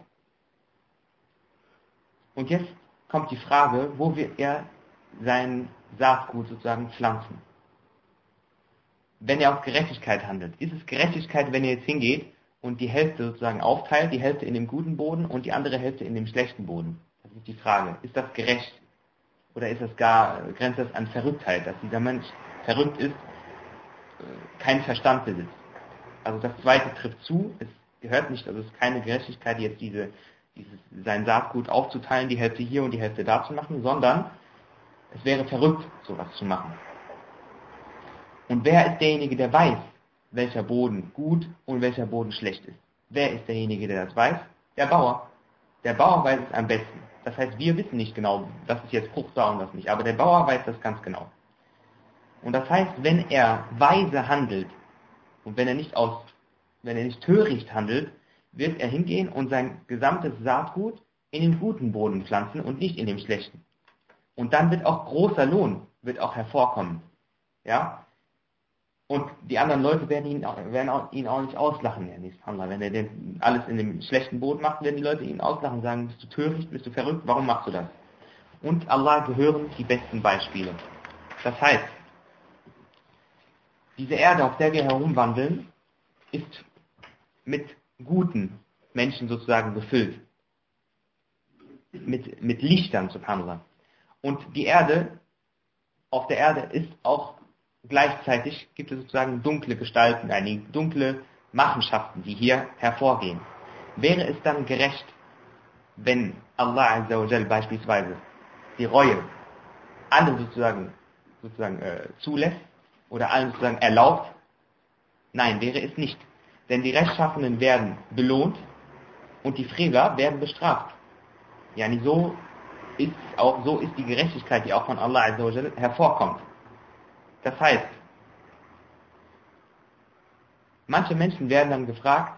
Und jetzt kommt die Frage, wo wird er sein Saatgut sozusagen pflanzen? Wenn er auf Gerechtigkeit handelt. Ist es Gerechtigkeit, wenn er jetzt hingeht und die Hälfte sozusagen aufteilt, die Hälfte in dem guten Boden und die andere Hälfte in dem schlechten Boden? Das ist die Frage. Ist das gerecht? Oder ist das grenzt das an Verrücktheit, dass dieser Mensch verrückt ist, keinen Verstand besitzt? Also das zweite trifft zu, es gehört nicht, also es ist keine Gerechtigkeit, jetzt sein Saatgut aufzuteilen, die Hälfte hier und die Hälfte da zu machen, sondern es wäre verrückt, sowas zu machen. Und wer ist derjenige, der weiß, welcher Boden gut und welcher Boden schlecht ist? Wer ist derjenige, der das weiß? Der Bauer. Der Bauer weiß es am besten. Das heißt, wir wissen nicht genau, das ist jetzt fruchtbar und das nicht, aber der Bauer weiß das ganz genau. Und das heißt, wenn er weise handelt und wenn er nicht töricht handelt, wird er hingehen und sein gesamtes Saatgut in den guten Boden pflanzen und nicht in dem schlechten. Und dann wird auch großer Lohn hervorkommen. Ja? Und die anderen Leute werden ihn auch nicht auslachen. Ja, wenn er denn alles in dem schlechten Boden macht, werden die Leute ihn auslachen und sagen, bist du töricht, bist du verrückt, warum machst du das? Und Allah gehören die besten Beispiele. Das heißt, diese Erde, auf der wir herumwandeln, ist mit guten Menschen sozusagen gefüllt. Mit Lichtern, subhanallah. Und die Erde, auf der Erde ist auch gleichzeitig, gibt es sozusagen dunkle Gestalten, einige dunkle Machenschaften, die hier hervorgehen. Wäre es dann gerecht, wenn Allah Azza wa Jal beispielsweise die Reue alle sozusagen zulässt oder allen sozusagen erlaubt? Nein, wäre es nicht. Denn die Rechtschaffenen werden belohnt und die Frevler werden bestraft. Yani so ist die Gerechtigkeit, die auch von Allah Azza wa Jal hervorkommt. Das heißt, manche Menschen werden dann gefragt,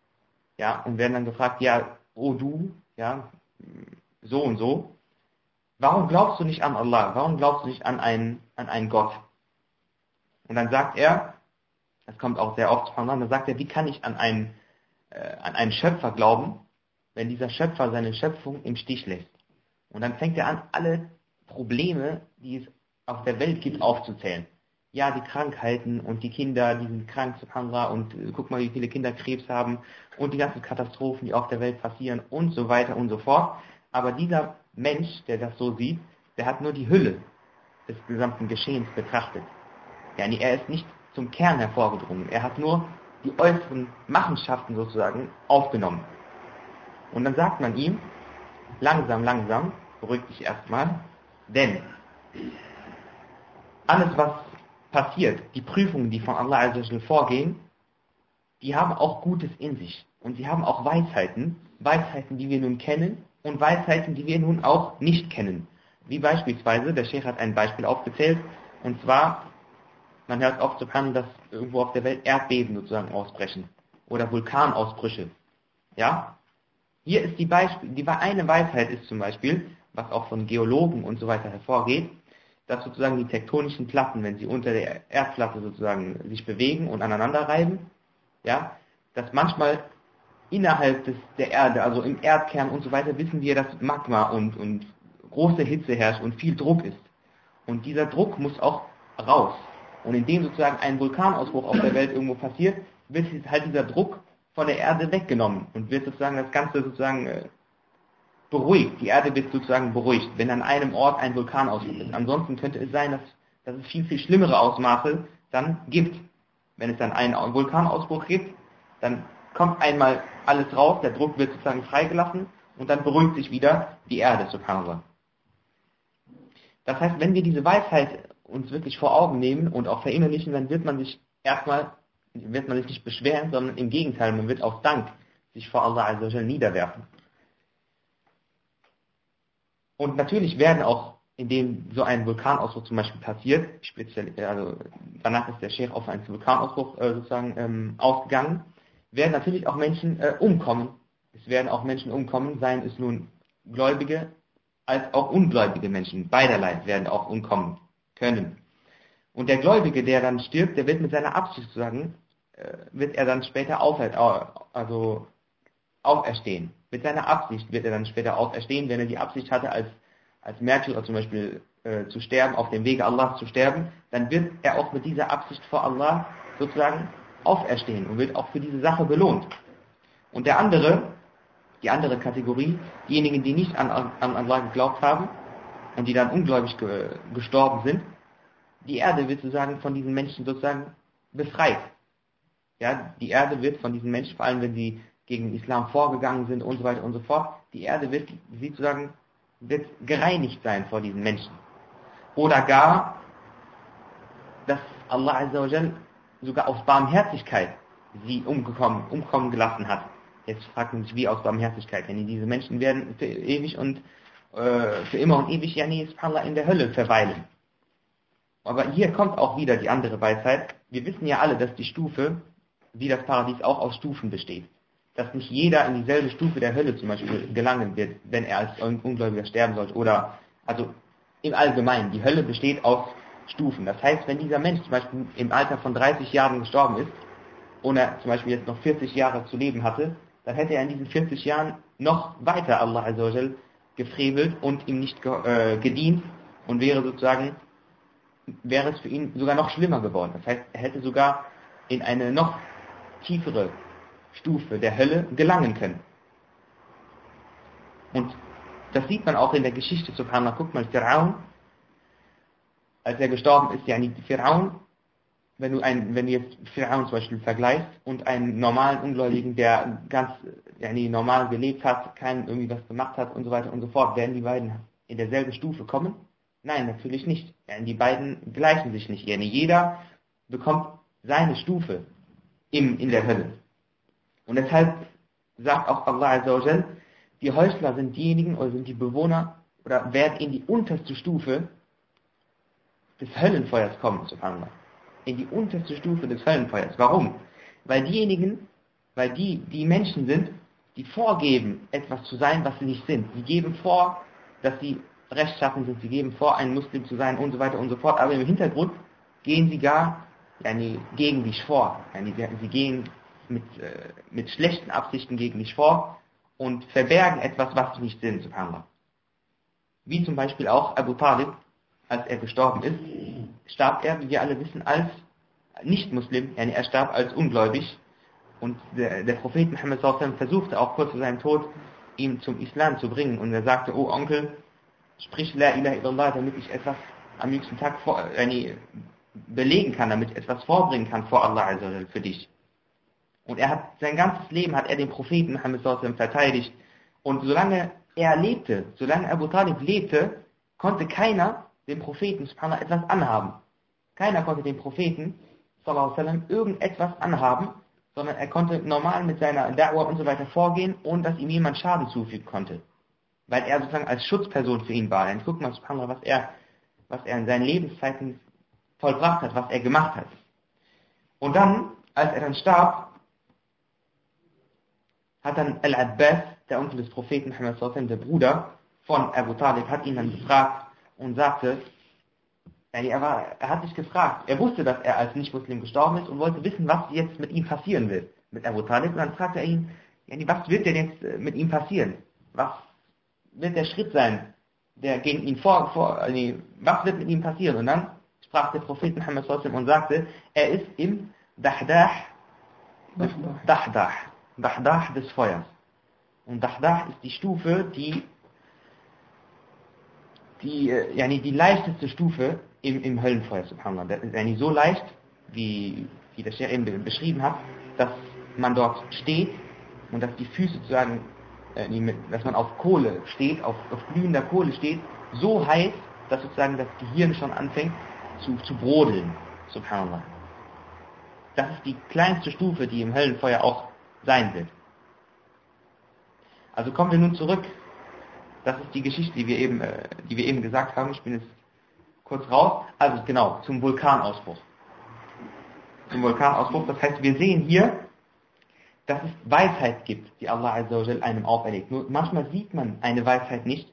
ja, oh du, ja, so und so, warum glaubst du nicht an Allah? Warum glaubst du nicht an einen Gott? Und dann sagt er, das kommt auch sehr oft von dann sagt er, wie kann ich an einen Schöpfer glauben, wenn dieser Schöpfer seine Schöpfung im Stich lässt? Und dann fängt er an, alle Probleme, die es auf der Welt gibt, aufzuzählen. Ja, die Krankheiten und die Kinder, die sind krank, subhanallah, und guck mal, wie viele Kinder Krebs haben und die ganzen Katastrophen, die auf der Welt passieren und so weiter und so fort. Aber dieser Mensch, der das so sieht, der hat nur die Hülle des gesamten Geschehens betrachtet. Yani er ist nicht zum Kern hervorgedrungen. Er hat nur die äußeren Machenschaften sozusagen aufgenommen. Und dann sagt man ihm, langsam, beruhig dich erstmal, denn alles, was passiert, die Prüfungen, die von Allah Azza wa Jalla vorgehen, die haben auch Gutes in sich. Und sie haben auch Weisheiten, die wir nun kennen und Weisheiten, die wir nun auch nicht kennen. Wie beispielsweise, der Sheikh hat ein Beispiel aufgezählt, und zwar, man hört oft subhanallah, dass irgendwo auf der Welt Erdbeben sozusagen ausbrechen oder Vulkanausbrüche. Ja? Hier ist eine Weisheit ist zum Beispiel, was auch von Geologen und so weiter hervorgeht, dass sozusagen die tektonischen Platten, wenn sie unter der Erdplatte sozusagen sich bewegen und aneinander reiben, ja, dass manchmal innerhalb der Erde, also im Erdkern und so weiter, wissen wir, dass Magma und große Hitze herrscht und viel Druck ist. Und dieser Druck muss auch raus. Und indem sozusagen ein Vulkanausbruch auf der Welt irgendwo passiert, wird halt dieser Druck von der Erde weggenommen und wird sozusagen das Ganze sozusagen beruhigt. Die Erde wird sozusagen beruhigt, wenn an einem Ort ein Vulkanausbruch ist. Ansonsten könnte es sein, dass es viel schlimmere Ausmaße dann gibt. Wenn es dann einen Vulkanausbruch gibt, dann kommt einmal alles raus, der Druck wird sozusagen freigelassen und dann beruhigt sich wieder die Erde, subhanallah. Das heißt, wenn wir diese Weisheit uns wirklich vor Augen nehmen und auch verinnerlichen, dann wird man sich nicht beschweren, sondern im Gegenteil, man wird aus Dank sich vor Allah Azza wa Jalla niederwerfen. Und natürlich werden auch, indem so ein Vulkanausbruch zum Beispiel passiert, danach ist der Sheikh auf einen Vulkanausbruch ausgegangen, werden natürlich auch Menschen umkommen. Es werden auch Menschen umkommen, seien es nun Gläubige als auch ungläubige Menschen. Beiderlei werden auch umkommen können. Und der Gläubige, der dann stirbt, der wird mit seiner Absicht sozusagen, wird er dann später auferstehen. Mit seiner Absicht wird er dann später auferstehen, wenn er die Absicht hatte, als Märtyrer zum Beispiel zu sterben, auf dem Wege Allahs zu sterben, dann wird er auch mit dieser Absicht vor Allah sozusagen auferstehen und wird auch für diese Sache belohnt. Und die andere Kategorie, diejenigen, die nicht an Allah geglaubt haben und die dann ungläubig gestorben sind, die Erde wird sozusagen von diesen Menschen sozusagen befreit. Ja, die Erde wird von diesen Menschen, vor allem wenn sie gegen den Islam vorgegangen sind und so weiter und so fort, die Erde wird gereinigt sein vor diesen Menschen. Oder gar, dass Allah Azza wa Jal sogar aus Barmherzigkeit sie umkommen gelassen hat. Jetzt fragt man sich, wie aus Barmherzigkeit, denn diese Menschen werden für ewig und für immer und ewig in der Hölle verweilen. Aber hier kommt auch wieder die andere Weisheit. Wir wissen ja alle, dass die Stufe, wie das Paradies auch aus Stufen besteht. Dass nicht jeder in dieselbe Stufe der Hölle zum Beispiel gelangen wird, wenn er als Ungläubiger sterben sollte. Oder, also im Allgemeinen, die Hölle besteht aus Stufen. Das heißt, wenn dieser Mensch zum Beispiel im Alter von 30 Jahren gestorben ist und er zum Beispiel jetzt noch 40 Jahre zu leben hatte, dann hätte er in diesen 40 Jahren noch weiter Allah Azza wa Jal gefrevelt und ihm nicht gedient und wäre es für ihn sogar noch schlimmer geworden. Das heißt, er hätte sogar in eine noch tiefere Stufe der Hölle gelangen können. Und das sieht man auch in der Geschichte, subhanallah. Guck mal, Fir'aun, als er gestorben ist, Fir'aun, wenn du jetzt Fir'aun zum Beispiel vergleichst und einen normalen Ungläubigen, der ganz normal gelebt hat, keinen irgendwie was gemacht hat und so weiter und so fort, werden die beiden in derselben Stufe kommen? Nein, natürlich nicht. Die beiden gleichen sich nicht. Jeder bekommt seine Stufe in der Hölle. Und deshalb sagt auch Allah Azza wa Jal, die Heuchler sind diejenigen oder sind die Bewohner oder werden in die unterste Stufe des Höllenfeuers kommen, subhanallah. In die unterste Stufe des Höllenfeuers. Warum? Weil die Menschen sind, die vorgeben, etwas zu sein, was sie nicht sind. Sie geben vor, dass sie rechtschaffen sind, sie geben vor, ein Muslim zu sein und so weiter und so fort, aber im Hintergrund gehen sie gar gegen dich vor. Sie gehen mit schlechten Absichten gegen dich vor und verbergen etwas, was sie nicht sind, subhanallah. Wie zum Beispiel auch Abu Talib, als er gestorben ist, starb er, wie wir alle wissen, als Nicht-Muslim, er starb als ungläubig. Und der Prophet Muhammad sallallahu alaihi wasallam versuchte auch kurz vor seinem Tod, ihn zum Islam zu bringen. Und er sagte, oh Onkel, sprich La ilaha illallah, damit ich etwas am jüngsten Tag belegen kann, damit ich etwas vorbringen kann vor Allah Azza wa Jalla für dich. Und er hat sein ganzes Leben hat er den Propheten Muhammad sallallahu alaihi wasallam verteidigt. Und solange er lebte, solange Abu Talib lebte, konnte keiner dem Propheten subhanallah etwas anhaben. Keiner konnte dem Propheten sallallahu alaihi wasallam irgendetwas anhaben, sondern er konnte normal mit seiner Da'wah und so weiter vorgehen, ohne dass ihm jemand Schaden zufügen konnte. Weil er sozusagen als Schutzperson für ihn war. Und guck mal, subhanallah, was er in seinen Lebenszeiten vollbracht hat, was er gemacht hat. Und dann, als er dann starb, hat dann Al-Abbas, der Onkel des Propheten Muhammad sallallahu alaihi wasallam, der Bruder von Abu Talib, hat ihn dann gefragt und sagte, er hat sich gefragt, er wusste, dass er als Nicht-Muslim gestorben ist und wollte wissen, was jetzt mit ihm passieren wird, mit Abu Talib. Und dann fragte er ihn, was wird denn jetzt mit ihm passieren? Was wird der Schritt sein, der gegen ihn was wird mit ihm passieren? Und dann sprach der Prophet Muhammad sallallahu alaihi wasallam und sagte, er ist im Dahdah des Feuers. Und Dahdah ist die Stufe, die leichteste Stufe im Höllenfeuer, subhanallah. Das ist eigentlich so leicht, wie der Sheikh eben beschrieben hat, dass man dort steht und dass die Füße sozusagen, dass man auf Kohle steht, auf glühender Kohle steht, so heiß, dass sozusagen das Gehirn schon anfängt zu brodeln, subhanallah. Das ist die kleinste Stufe, die im Höllenfeuer auch sein wird. Also kommen wir nun zurück. Das ist die Geschichte, die wir eben gesagt haben. Ich bin jetzt kurz raus. Also genau, zum Vulkanausbruch. Das heißt, wir sehen hier, dass es Weisheit gibt, die Allah Azza wa Jal einem auferlegt. Nur manchmal sieht man eine Weisheit nicht.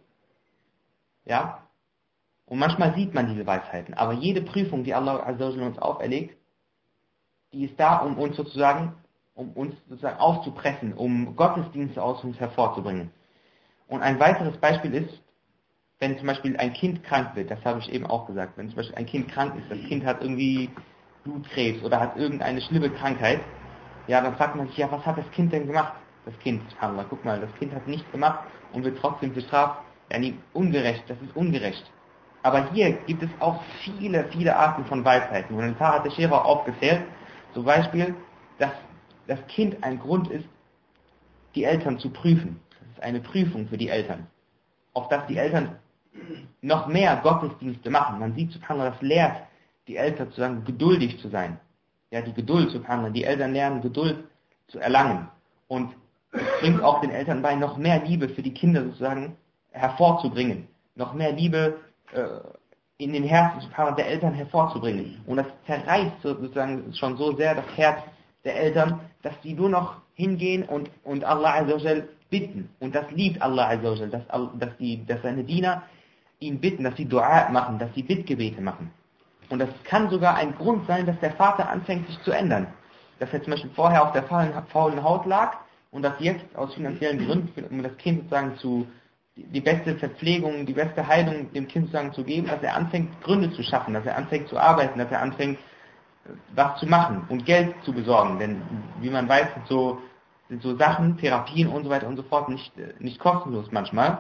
Ja? Und manchmal sieht man diese Weisheiten. Aber jede Prüfung, die Allah Azza wa Jal uns auferlegt, die ist da, um uns sozusagen aufzupressen, um Gottesdienste aus uns hervorzubringen. Und ein weiteres Beispiel ist, wenn zum Beispiel ein Kind krank wird, das habe ich eben auch gesagt, wenn zum Beispiel ein Kind krank ist, das Kind hat irgendwie Blutkrebs oder hat irgendeine schlimme Krankheit, ja, dann fragt man sich, ja, was hat das Kind denn gemacht? Das Kind, subhanallah, guck mal, das Kind hat nichts gemacht und wird trotzdem bestraft. Ja, nee, ungerecht, das ist ungerecht. Aber hier gibt es auch viele, viele Arten von Weisheiten. Und ein paar hat der Scherer aufgezählt, zum Beispiel, dass das Kind ein Grund ist, die Eltern zu prüfen. Das ist eine Prüfung für die Eltern. Auf dass die Eltern noch mehr Gottesdienste machen. Man sieht, subhanallah, das lehrt die Eltern sozusagen geduldig zu sein. Ja, die Geduld, subhanallah, die Eltern lernen Geduld zu erlangen. Und es bringt auch den Eltern bei, noch mehr Liebe für die Kinder sozusagen hervorzubringen. Noch mehr Liebe in den Herzen subhanallah, der Eltern hervorzubringen. Und das zerreißt sozusagen schon so sehr das Herz der Eltern, dass die nur noch hingehen und Allah Azza wa Jal bitten. Und das liebt Allah Azza wa Jal, dass seine Diener ihn bitten, dass sie Dua machen, dass sie Bittgebete machen. Und das kann sogar ein Grund sein, dass der Vater anfängt, sich zu ändern. Dass er zum Beispiel vorher auf der faulen Haut lag und dass jetzt aus finanziellen Gründen, um das Kind sozusagen die beste Verpflegung, die beste Heilung dem Kind sozusagen zu geben, dass er anfängt, Gründe zu schaffen, dass er anfängt zu arbeiten, dass er anfängt, was zu machen und Geld zu besorgen. Denn wie man weiß, sind so Sachen, Therapien und so weiter und so fort nicht kostenlos manchmal.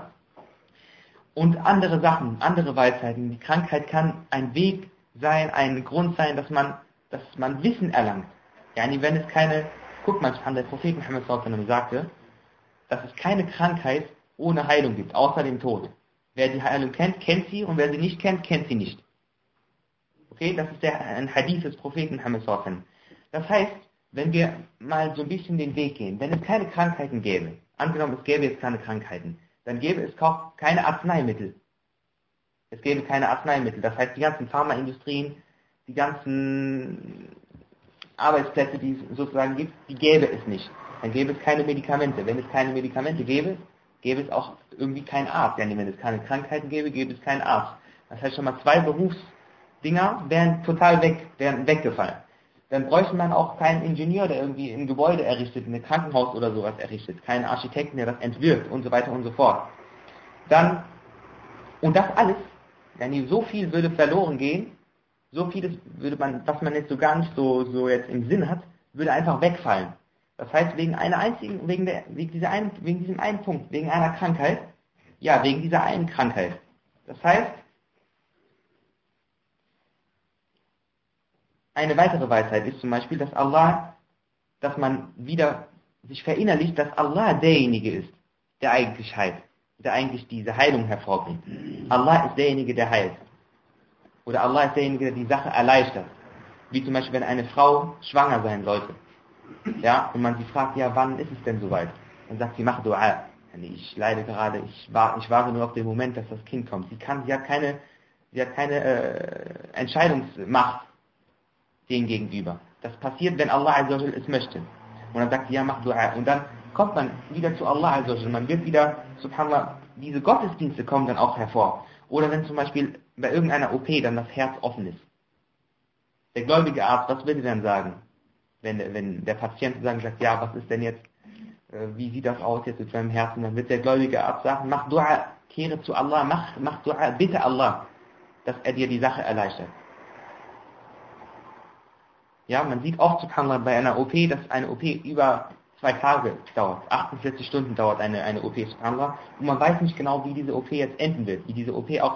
Und andere Sachen, andere Weisheiten. Die Krankheit kann ein Weg sein, ein Grund sein, dass man Wissen erlangt. Yani wenn es keine, guck mal an, der Prophet Muhammad sallallahu alaihi wasallam sagte, dass es keine Krankheit ohne Heilung gibt, außer dem Tod. Wer die Heilung kennt, kennt sie, und wer sie nicht kennt, kennt sie nicht. Okay, das ist ein Hadith des Propheten Muhammad sallallahu alaihi wasallam. Das heißt, wenn wir mal so ein bisschen den Weg gehen, wenn es keine Krankheiten gäbe, angenommen es gäbe jetzt keine Krankheiten, dann gäbe es keine Arzneimittel. Es gäbe keine Arzneimittel. Das heißt, die ganzen Pharmaindustrien, die ganzen Arbeitsplätze, die es sozusagen gibt, die gäbe es nicht. Dann gäbe es keine Medikamente. Wenn es keine Medikamente gäbe es auch irgendwie keinen Arzt. Denn wenn es keine Krankheiten gäbe es keinen Arzt. Das heißt schon mal 2 Berufsdinger wären weggefallen. Dann bräuchte man auch keinen Ingenieur, der irgendwie ein Gebäude errichtet, ein Krankenhaus oder sowas errichtet. Keinen Architekten, der das entwirft und so weiter und so fort. Dann Und das alles, so viel würde verloren gehen, so vieles würde man, was man jetzt so gar nicht so jetzt im Sinn hat, würde einfach wegfallen. Das heißt, wegen diesem einen Punkt, wegen einer Krankheit, wegen dieser einen Krankheit. Das heißt, eine weitere Weisheit ist zum Beispiel, dass man wieder sich verinnerlicht, dass Allah derjenige ist, der eigentlich heilt, der eigentlich diese Heilung hervorbringt. Allah ist derjenige, der heilt. Oder Allah ist derjenige, der die Sache erleichtert. Wie zum Beispiel, wenn eine Frau schwanger sein sollte. Ja, und man sie fragt, wann ist es denn soweit? Dann sagt sie, mach Dua. Ich leide gerade, ich warte nur auf den Moment, dass das Kind kommt. Sie hat keine Entscheidungsmacht dem gegenüber. Das passiert, wenn Allah Azza wa Jal es möchte. Und dann sagt sie, mach Dua. Und dann kommt man wieder zu Allah Azza wa Jal. Man wird wieder, subhanallah, diese Gottesdienste kommen dann auch hervor. Oder wenn zum Beispiel bei irgendeiner OP dann das Herz offen ist. Der gläubige Arzt, was würde er dann sagen? Wenn der Patient sagt, was ist denn jetzt, wie sieht das aus jetzt mit meinem Herzen? Dann wird der gläubige Arzt sagen, mach Dua, kehre zu Allah, mach Dua, bitte Allah, dass er dir die Sache erleichtert. Ja, man sieht oft, subhanallah, bei einer OP, dass eine OP über 2 Tage dauert, 48 Stunden dauert eine OP, subhanallah, und man weiß nicht genau, wie diese OP jetzt enden wird, wie diese OP auch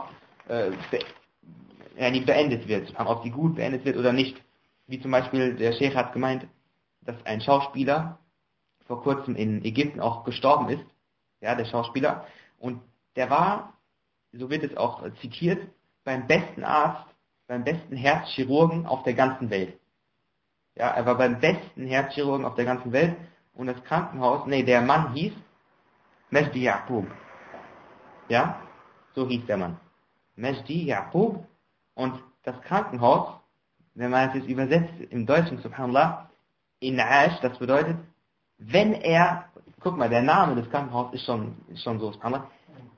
beendet wird, ob sie gut beendet wird oder nicht. Wie zum Beispiel, der Sheikh hat gemeint, dass ein Schauspieler vor kurzem in Ägypten auch gestorben ist, der Schauspieler, und der war, so wird es auch zitiert, beim besten Arzt, beim besten Herzchirurgen auf der ganzen Welt. Ja, er war beim besten Herzchirurgen auf der ganzen Welt, und das Krankenhaus, der Mann hieß Majdi Yaqub. Ja, so hieß der Mann. Majdi Yaqub, und das Krankenhaus, wenn man es jetzt übersetzt im Deutschen, subhanallah, In'ash, das bedeutet, wenn er, guck mal, der Name des Krankenhauses ist schon so, subhanallah.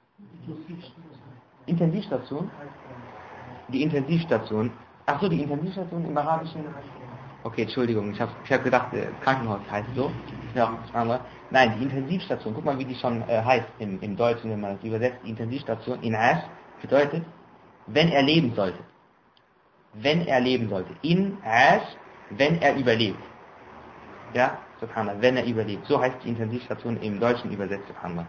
Intensivstation? Die Intensivstation. Ach so, die Intensivstation im Arabischen. Okay, Entschuldigung, ich hab gedacht, Krankenhaus heißt so. Ja, subhanallah. Nein, die Intensivstation, guck mal, wie die schon heißt im Deutschen, wenn man es übersetzt. Die Intensivstation, In'ash, bedeutet, wenn er leben sollte. Wenn er leben sollte. In'ash, wenn er überlebt. Ja, subhanallah, wenn er überlebt. So heißt die Intensivstation im Deutschen übersetzt, subhanallah.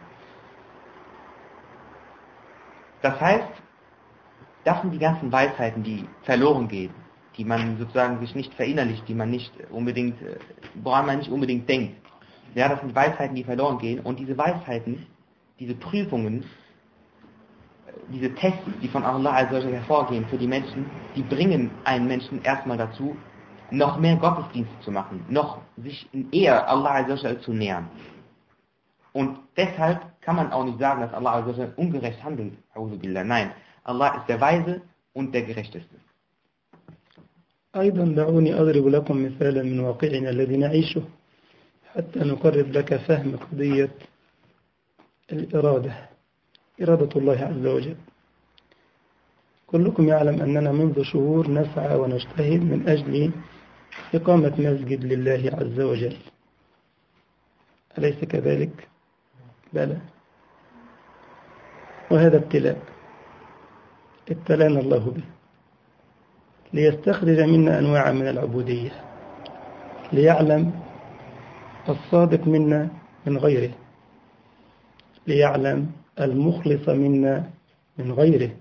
Das heißt, das sind die ganzen Weisheiten, die verloren gehen, die man sozusagen sich nicht verinnerlicht, die man nicht unbedingt, woran man nicht unbedingt denkt. Ja, das sind Weisheiten, die verloren gehen, und diese Weisheiten, diese Prüfungen, diese Tests, die von Allah als solche hervorgehen für die Menschen, die bringen einen Menschen erstmal dazu, noch mehr Gottesdienste zu machen, noch sich eher Allah als solche zu nähern. Und deshalb kann man auch nicht sagen, dass Allah als solche ungerecht handelt. Nein, Allah ist der Weise und der Gerechteste. أيضا دعوني أضرب لكم مثالا من واقعنا الذي نعيشه حتى نقرب لك فهم قضية الإرادة، إرادة الله عز وجل. كلكم يعلم أننا منذ شهور نسعى ونجتهد من أجل إقامة مسجد لله عز وجل، أليس كذلك؟ بلى. وهذا ابتلاء ابتلانا الله به ليستخرج منا أنواع من العبودية، ليعلم الصادق منا من غيره، ليعلم المخلص منا من غيره،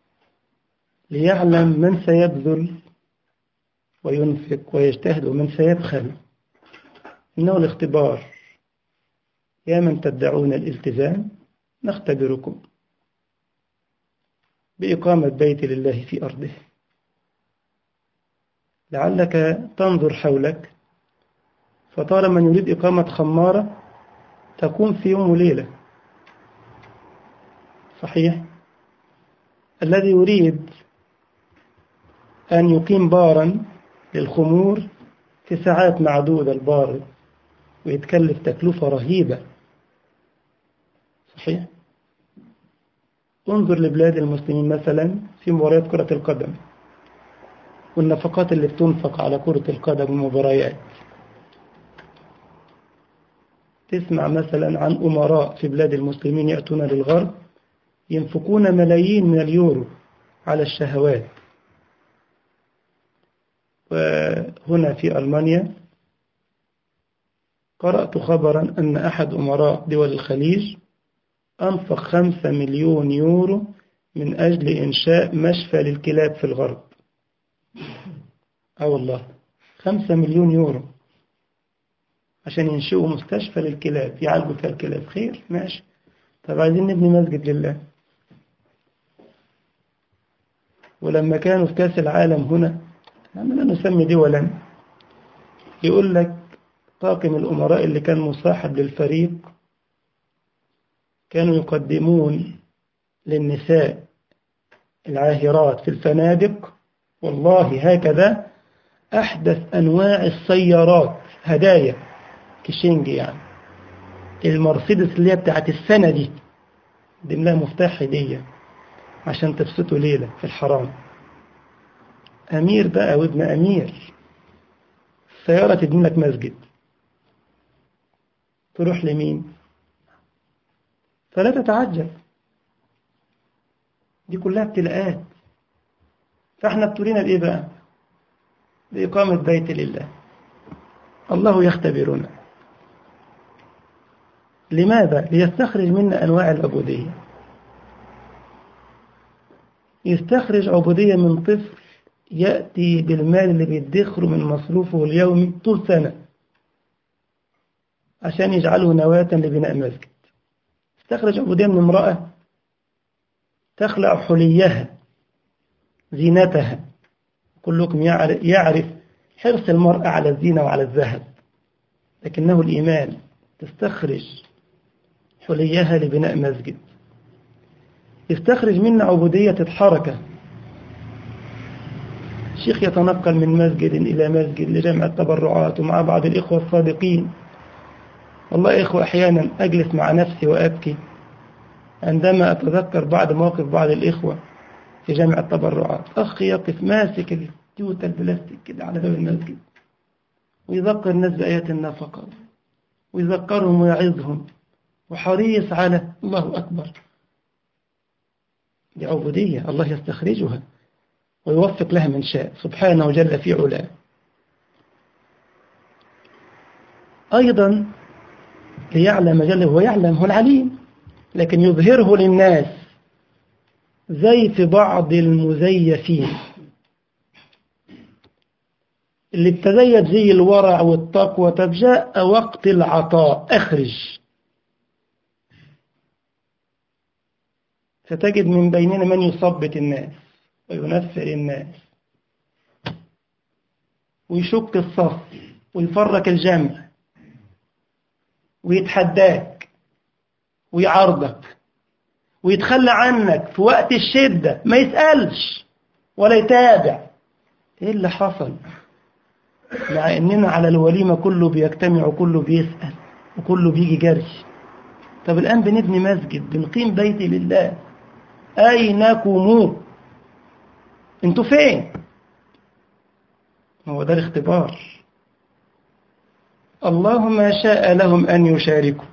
ليعلم من سيبذل وينفق ويجتهد ومن سيبخل. إنه الاختبار. يا من تدعون الالتزام نختبركم بإقامة بيت لله في أرضه، لعلك تنظر حولك فترى من يريد إقامة خمارة تكون في يوم وليلة، صحيح؟ الذي يريد أن يقيم بارا للخمور في ساعات معدودة البار ويتكلف تكلفة رهيبة، صحيح؟ انظر لبلاد المسلمين مثلا في مباريات كرة القدم والنفقات اللي بتنفق على كرة القدم والمباريات. تسمع مثلا عن أمراء في بلاد المسلمين يأتون للغرب ينفقون ملايين من اليورو على الشهوات. وهنا في ألمانيا قرأت خبرا أن أحد أمراء دول الخليج أنفق 5 مليون يورو من أجل إنشاء مشفى للكلاب في الغرب. والله 5 مليون يورو عشان ينشئوا مستشفى للكلاب يعالجوا فيها الكلاب. خير، ماشي. طب عايزين نبني مسجد لله. ولما كانوا في كاس العالم هنا، لا نسمي دولا، يقول لك طاقم الأمراء اللي كان مصاحب للفريق كانوا يقدمون للنساء العاهرات في الفنادق والله هكذا أحدث أنواع السيارات هدايا، كيشينج يعني، المرسيدس اللي هي بتاعت السنة دي لها مفتاح هدية عشان تبسطوا ليلة في الحرام. أمير بقى وابن أمير، السيارة تبني لك مسجد، تروح لمين؟ فلا تتعجب، دي كلها ابتلاءات. فاحنا ابتلينا بإيه بقى؟ بإقامة بيت لله. الله يختبرنا. لماذا؟ ليستخرج منا أنواع العبودية. يستخرج عبودية من طفل يأتي بالمال اللي بيدخره من مصروفه اليومي طول سنة عشان يجعله نواة لبناء مسجد. يستخرج عبودية من امرأة تخلع حليها زينتها. كلكم يعرف حرص المرأة على الزينة وعلى الذهب، لكنه الإيمان تستخرج حليها لبناء مسجد. يستخرج منا عبودية الحركة. الشيخ يتنقل من مسجد إلى مسجد لجمع التبرعات ومع بعض الإخوة الصادقين. والله إخوة أحيانا أجلس مع نفسي وأبكي عندما أتذكر بعض مواقف بعض الإخوة في جمع التبرعات. أخي يقف ماسك التيوتا البلاستيك كده على باب المسجد ويذكر الناس بآيات النفقة ويذكرهم ويعظهم وحريص على الله أكبر. دي عبودية الله يستخرجها ويوفق لها من شاء سبحانه جل في علاه. أيضا ليعلم جل، هو يعلم، هو العليم، لكن يظهره للناس زي في بعض المزيفين اللي بتزيد زي الورع والتقوى. طب جاء وقت العطاء أخرج، فتجد من بيننا من يثبط الناس وينفر الناس ويشك الصف ويفرق الجمع ويتحداك ويعارضك ويتخلى عنك في وقت الشدة، ما يسألش ولا يتابع ايه اللي حصل، مع اننا على الوليمة كله بيجتمع وكله بيسأل وكله بيجي جري. طب الآن بنبني مسجد، بنقيم بيت لله، أينكم؟ انتوا فين؟ هو ده الاختبار. الله ما شاء لهم أن يشاركوا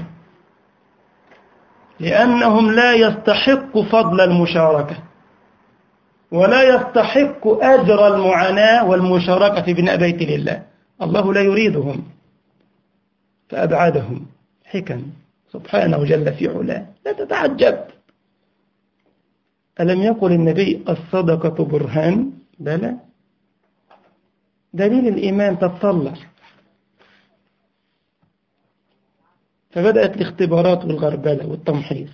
لأنهم لا يستحق فضل المشاركة ولا يستحق أجر المعاناة والمشاركة في بناء بيت لله. الله لا يريدهم فأبعدهم حكم سبحانه جل في علاه. لا تتعجب. ألم يقل النبي الصدقة برهان؟ بلى، دليل الإيمان تطلع. فبدأت الاختبارات والغربلة والتمحيص،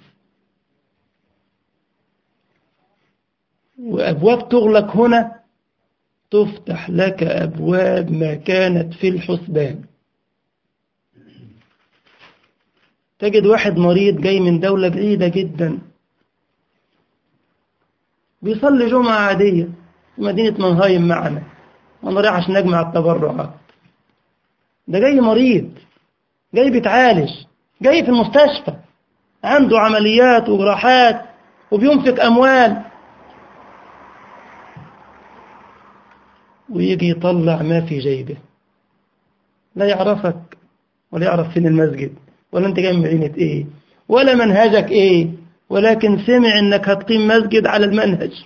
وأبواب تغلق هنا تفتح لك أبواب ما كانت في الحسبان. تجد واحد مريض جاي من دولة بعيدة جدا بيصلي جمعة عادية في مدينة منهايم معنا، وانا رايح عشان نجمع التبرعات. ده جاي مريض، جاي بيتعالج، جاي في المستشفى عنده عمليات وجراحات وبينفق أموال، ويجي يطلع ما في جيبه. لا يعرفك ولا يعرف فين المسجد ولا انت جاي من مدينة ايه ولا منهجك ايه ولكن سمع إنك هتقيم مسجد على المنهج،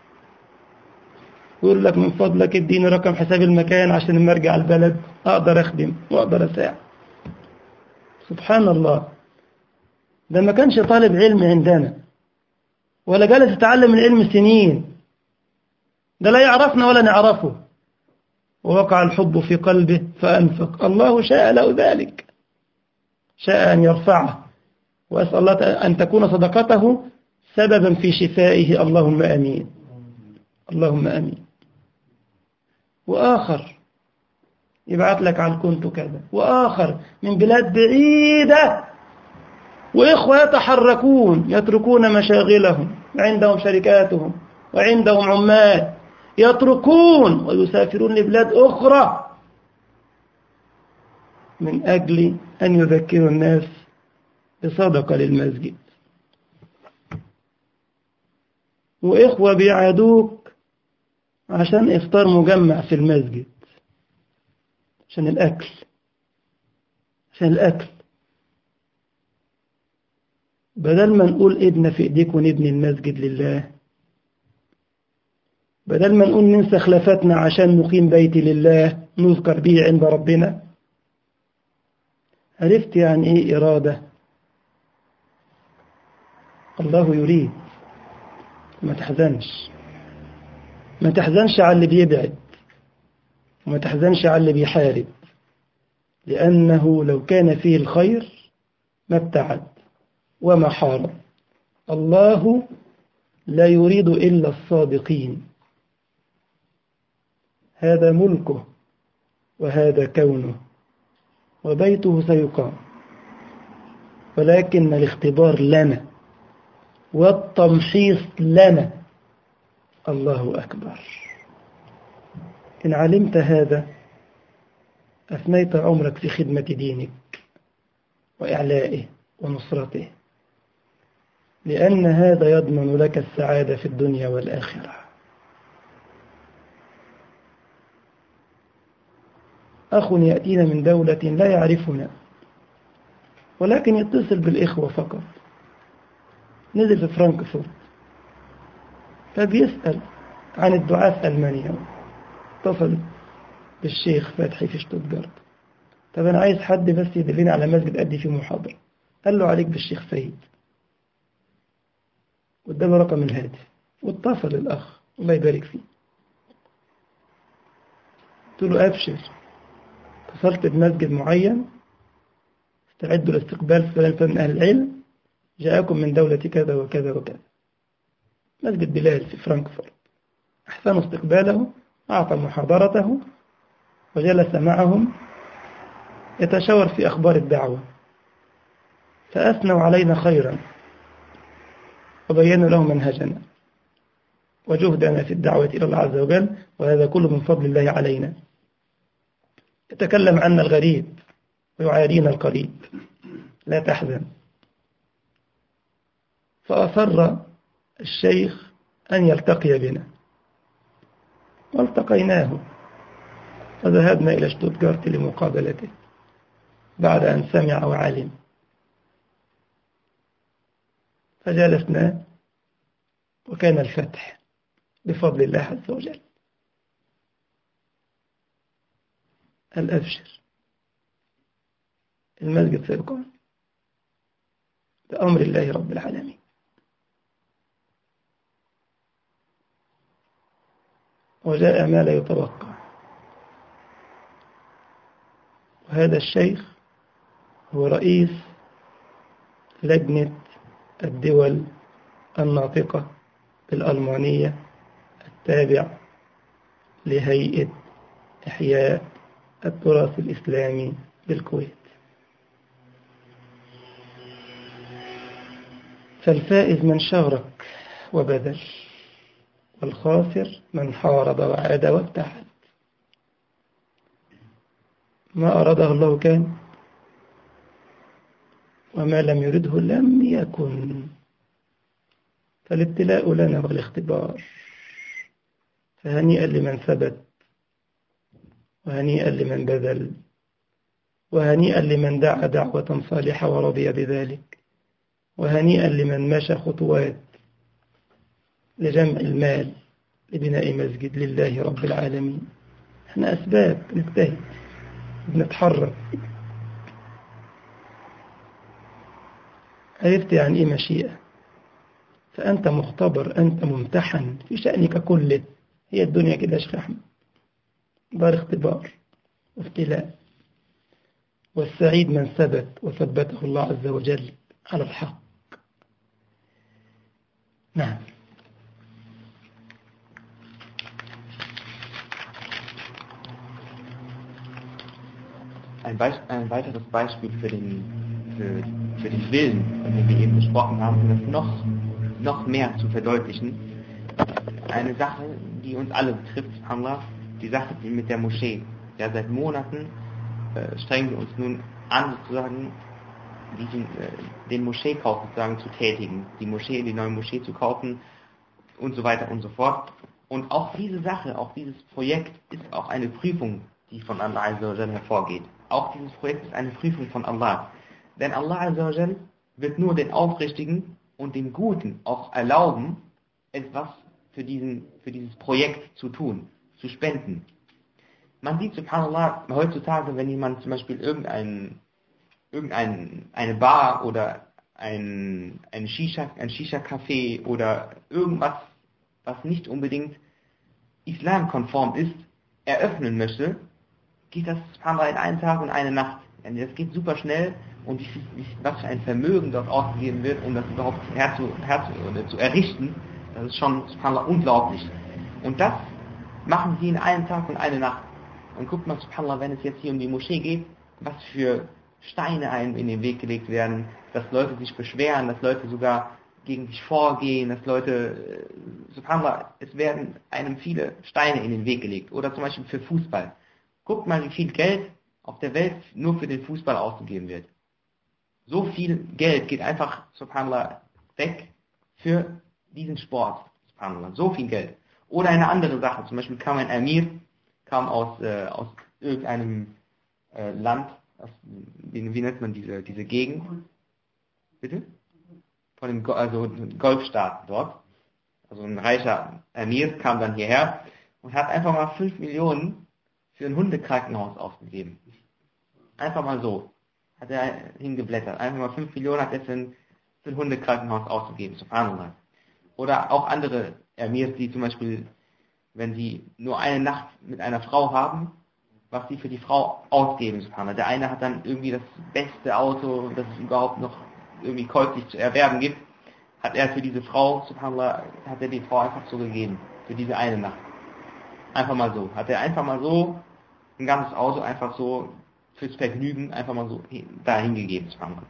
يقول لك من فضلك اديني رقم حساب المكان عشان لما ارجع البلد اقدر اخدم واقدر اساعد. سبحان الله، ده ما كانش طالب علم عندنا ولا جالس يتعلم العلم سنين، ده لا يعرفنا ولا نعرفه، ووقع الحب في قلبه فأنفق. الله شاء له ذلك، شاء أن يرفعه، وأسأل الله أن تكون صدقته سببا في شفائه. اللهم أمين، اللهم أمين. وآخر يبعث لك على الكنت كذا، وآخر من بلاد بعيدة، وإخوة يتحركون يتركون مشاغلهم، عندهم شركاتهم وعندهم عمال، يتركون ويسافرون لبلاد أخرى من أجل أن يذكروا الناس بصدقة للمسجد. وإخوة بيعادوك عشان إفطار مجمع في المسجد، عشان الأكل، عشان الأكل. بدل ما نقول إيدنا في إيديك ونبني المسجد لله، بدل ما نقول ننسى خلافاتنا عشان نقيم بيتي لله نذكر به عند ربنا. عرفت يعني إيه إرادة؟ الله يريد. ما تحزنش، ما تحزنش على اللي بيبعد، وما تحزنش على اللي بيحارب، لأنه لو كان فيه الخير ما ابتعد وما حارب. الله لا يريد إلا الصادقين، هذا ملكه وهذا كونه وبيته سيقام، ولكن الاختبار لنا والتمحيص لنا. الله أكبر. إن علمت هذا أفنيت عمرك في خدمة دينك وإعلائه ونصرته، لأن هذا يضمن لك السعادة في الدنيا والآخرة. أخ يأتينا من دولة لا يعرفنا، ولكن يتصل بالإخوة فقط، نزل في فرانكفورت، فبيسأل عن الدعاة في ألمانيا، اتصل بالشيخ فتحي في شتوتغارت. طب أنا عايز حد بس يدلني على مسجد أدي فيه محاضرة. قال له عليك بالشيخ سيد، قدامه رقم الهاتف، واتصل الأخ الله يبارك فيه. قلت له أبشر، اتصلت بمسجد معين، استعدوا لاستقبال فلان من أهل العلم، جاءكم من دولة كذا وكذا وكذا. مسجد بلال في فرانكفورت، أحسنوا استقباله، أعطى محاضرته وجلس معهم يتشاور في أخبار الدعوة، فأثنوا علينا خيرا وبينوا لهم منهجنا وجهدنا في الدعوة إلى الله عز وجل، وهذا كله من فضل الله علينا. يتكلم عنا الغريب ويعارينا القريب، لا تحزن. فأصر الشيخ أن يلتقي بنا، والتقيناه وذهبنا إلى شتوتغارت لمقابلته بعد أن سمع وعلم. فجلسنا وكان الفتح بفضل الله عز وجل. الأبشر، المسجد سيقام بأمر الله رب العالمين. وجاء ما لا يتوقع. وهذا الشيخ هو رئيس لجنة الدول الناطقة بالألمانية التابع لهيئة إحياء التراث الإسلامي بالكويت. فالفائز من شارك وبذل، والخاسر من حارب وعاد وابتعد. ما أراده الله كان، وما لم يرده لم يكن. فالابتلاء لنا والاختبار، فهنيئا لمن ثبت، وهنيئا لمن بذل، وهنيئا لمن دعا دعوة صالحة ورضي بذلك، وهنيئا لمن مشى خطوات لجمع المال لبناء مسجد لله رب العالمين. احنا أسباب، نجتهد، بنتحرك. عرفت يعني إيه مشيئة؟ فأنت مختبر، أنت ممتحن في شأنك كله. هي الدنيا كده يا شيخ أحمد، دار اختبار وابتلاء، والسعيد من ثبت وثبته الله عز وجل على الحق. نعم. Ein weiteres Beispiel für den Willen, von dem wir eben gesprochen haben, um das noch mehr zu verdeutlichen. Eine Sache, die uns alle betrifft, subhanallah, die Sache mit der Moschee. Ja, seit Monaten strengen wir uns nun an, sozusagen den Moscheekauf sozusagen zu tätigen, die neue Moschee zu kaufen und so weiter und so fort. Und auch diese Sache, auch dieses Projekt ist auch eine Prüfung, die von Allah Azza wa Jal hervorgeht. Auch dieses Projekt ist eine Prüfung von Allah. Denn Allah Azza wa Jal wird nur den Aufrichtigen und den Guten auch erlauben, etwas für dieses Projekt zu tun, zu spenden. Man sieht, subhanallah, heutzutage, wenn jemand zum Beispiel irgendeine Bar oder ein Shisha-Café oder irgendwas, was nicht unbedingt islamkonform ist, eröffnen möchte, geht das subhanallah in einen Tag und eine Nacht. Das geht super schnell, und was für ein Vermögen dort ausgegeben wird, um das überhaupt zu errichten, das ist schon subhanallah unglaublich. Und das machen sie in einem Tag und eine Nacht. Und guckt mal, subhanallah, wenn es jetzt hier um die Moschee geht, was für Steine einem in den Weg gelegt werden, dass Leute sich beschweren, dass Leute sogar gegen dich vorgehen, dass Leute, subhanallah, es werden einem viele Steine in den Weg gelegt. Oder zum Beispiel für Fußball. Guckt mal, wie viel Geld auf der Welt nur für den Fußball ausgegeben wird. So viel Geld geht einfach, subhanallah, weg für diesen Sport. Subhanallah, so viel Geld. Oder eine andere Sache, zum Beispiel kam ein Emir, kam aus irgendeinem Land, wie nennt man diese Gegend? Bitte? Von den Golfstaaten dort. Also ein reicher Emir kam dann hierher und hat einfach mal 5 Millionen für ein Hundekrankenhaus ausgegeben. Einfach mal so. Hat er hingeblättert. Einfach mal 5 Millionen hat er für ein Hundekrankenhaus ausgegeben. Subhanallah. Oder auch andere Emirs, die zum Beispiel, wenn sie nur eine Nacht mit einer Frau haben, was sie für die Frau ausgeben, subhanallah. Der eine hat dann irgendwie das beste Auto, das es überhaupt noch irgendwie käuflich zu erwerben gibt, hat er für diese Frau, subhanallah, hat er die Frau einfach so gegeben. Für diese eine Nacht. Einfach mal so. Hat er einfach mal so ein ganzes Auto einfach so fürs Vergnügen einfach mal so dahin gegeben, subhanallah.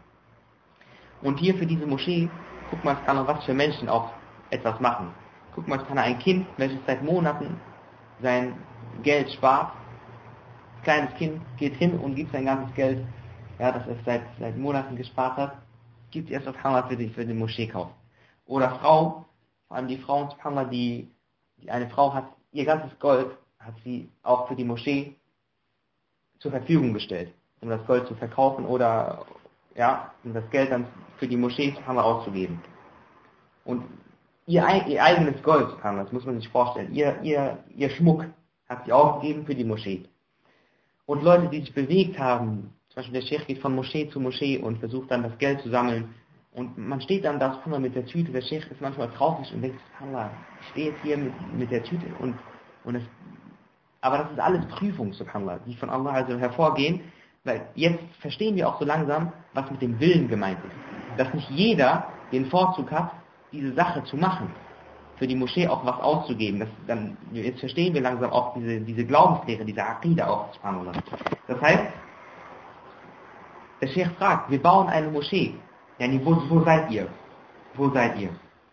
Und hier für diese Moschee, guck mal, was für Menschen auch etwas machen. Guck mal, es kann ein Kind, welches seit Monaten sein Geld spart, kleines Kind geht hin und gibt sein ganzes Geld, ja, das es seit Monaten gespart hat, gibt es subhanallah für den Moscheekauf. Oder Frau, vor allem die Frauen, subhanallah, die eine Frau hat, ihr ganzes Gold hat sie auch für die Moschee zur Verfügung gestellt, um das Gold zu verkaufen oder ja, um das Geld dann für die Moschee subhanallah auszugeben. Und ihr eigenes Gold, subhanallah, das muss man sich vorstellen, ihr Schmuck hat sie ausgegeben für die Moschee. Und Leute, die sich bewegt haben, zum Beispiel der Sheikh geht von Moschee zu Moschee und versucht dann das Geld zu sammeln. Und man steht dann da subhanallah mit der Tüte, der Sheikh ist manchmal traurig und denkt, subhanallah, ich stehe jetzt hier mit der Tüte aber das ist alles Prüfung, subhanallah, die von Allah also hervorgehen, weil jetzt verstehen wir auch so langsam, was mit dem Willen gemeint ist. Dass nicht jeder den Vorzug hat, diese Sache zu machen, für die Moschee auch was auszugeben. Jetzt verstehen wir langsam auch diese Glaubenslehre, diese Aqida auch, subhanallah. Das heißt, der Sheikh fragt, wir bauen eine Moschee. Yani, wo seid ihr? Wo seid ihr?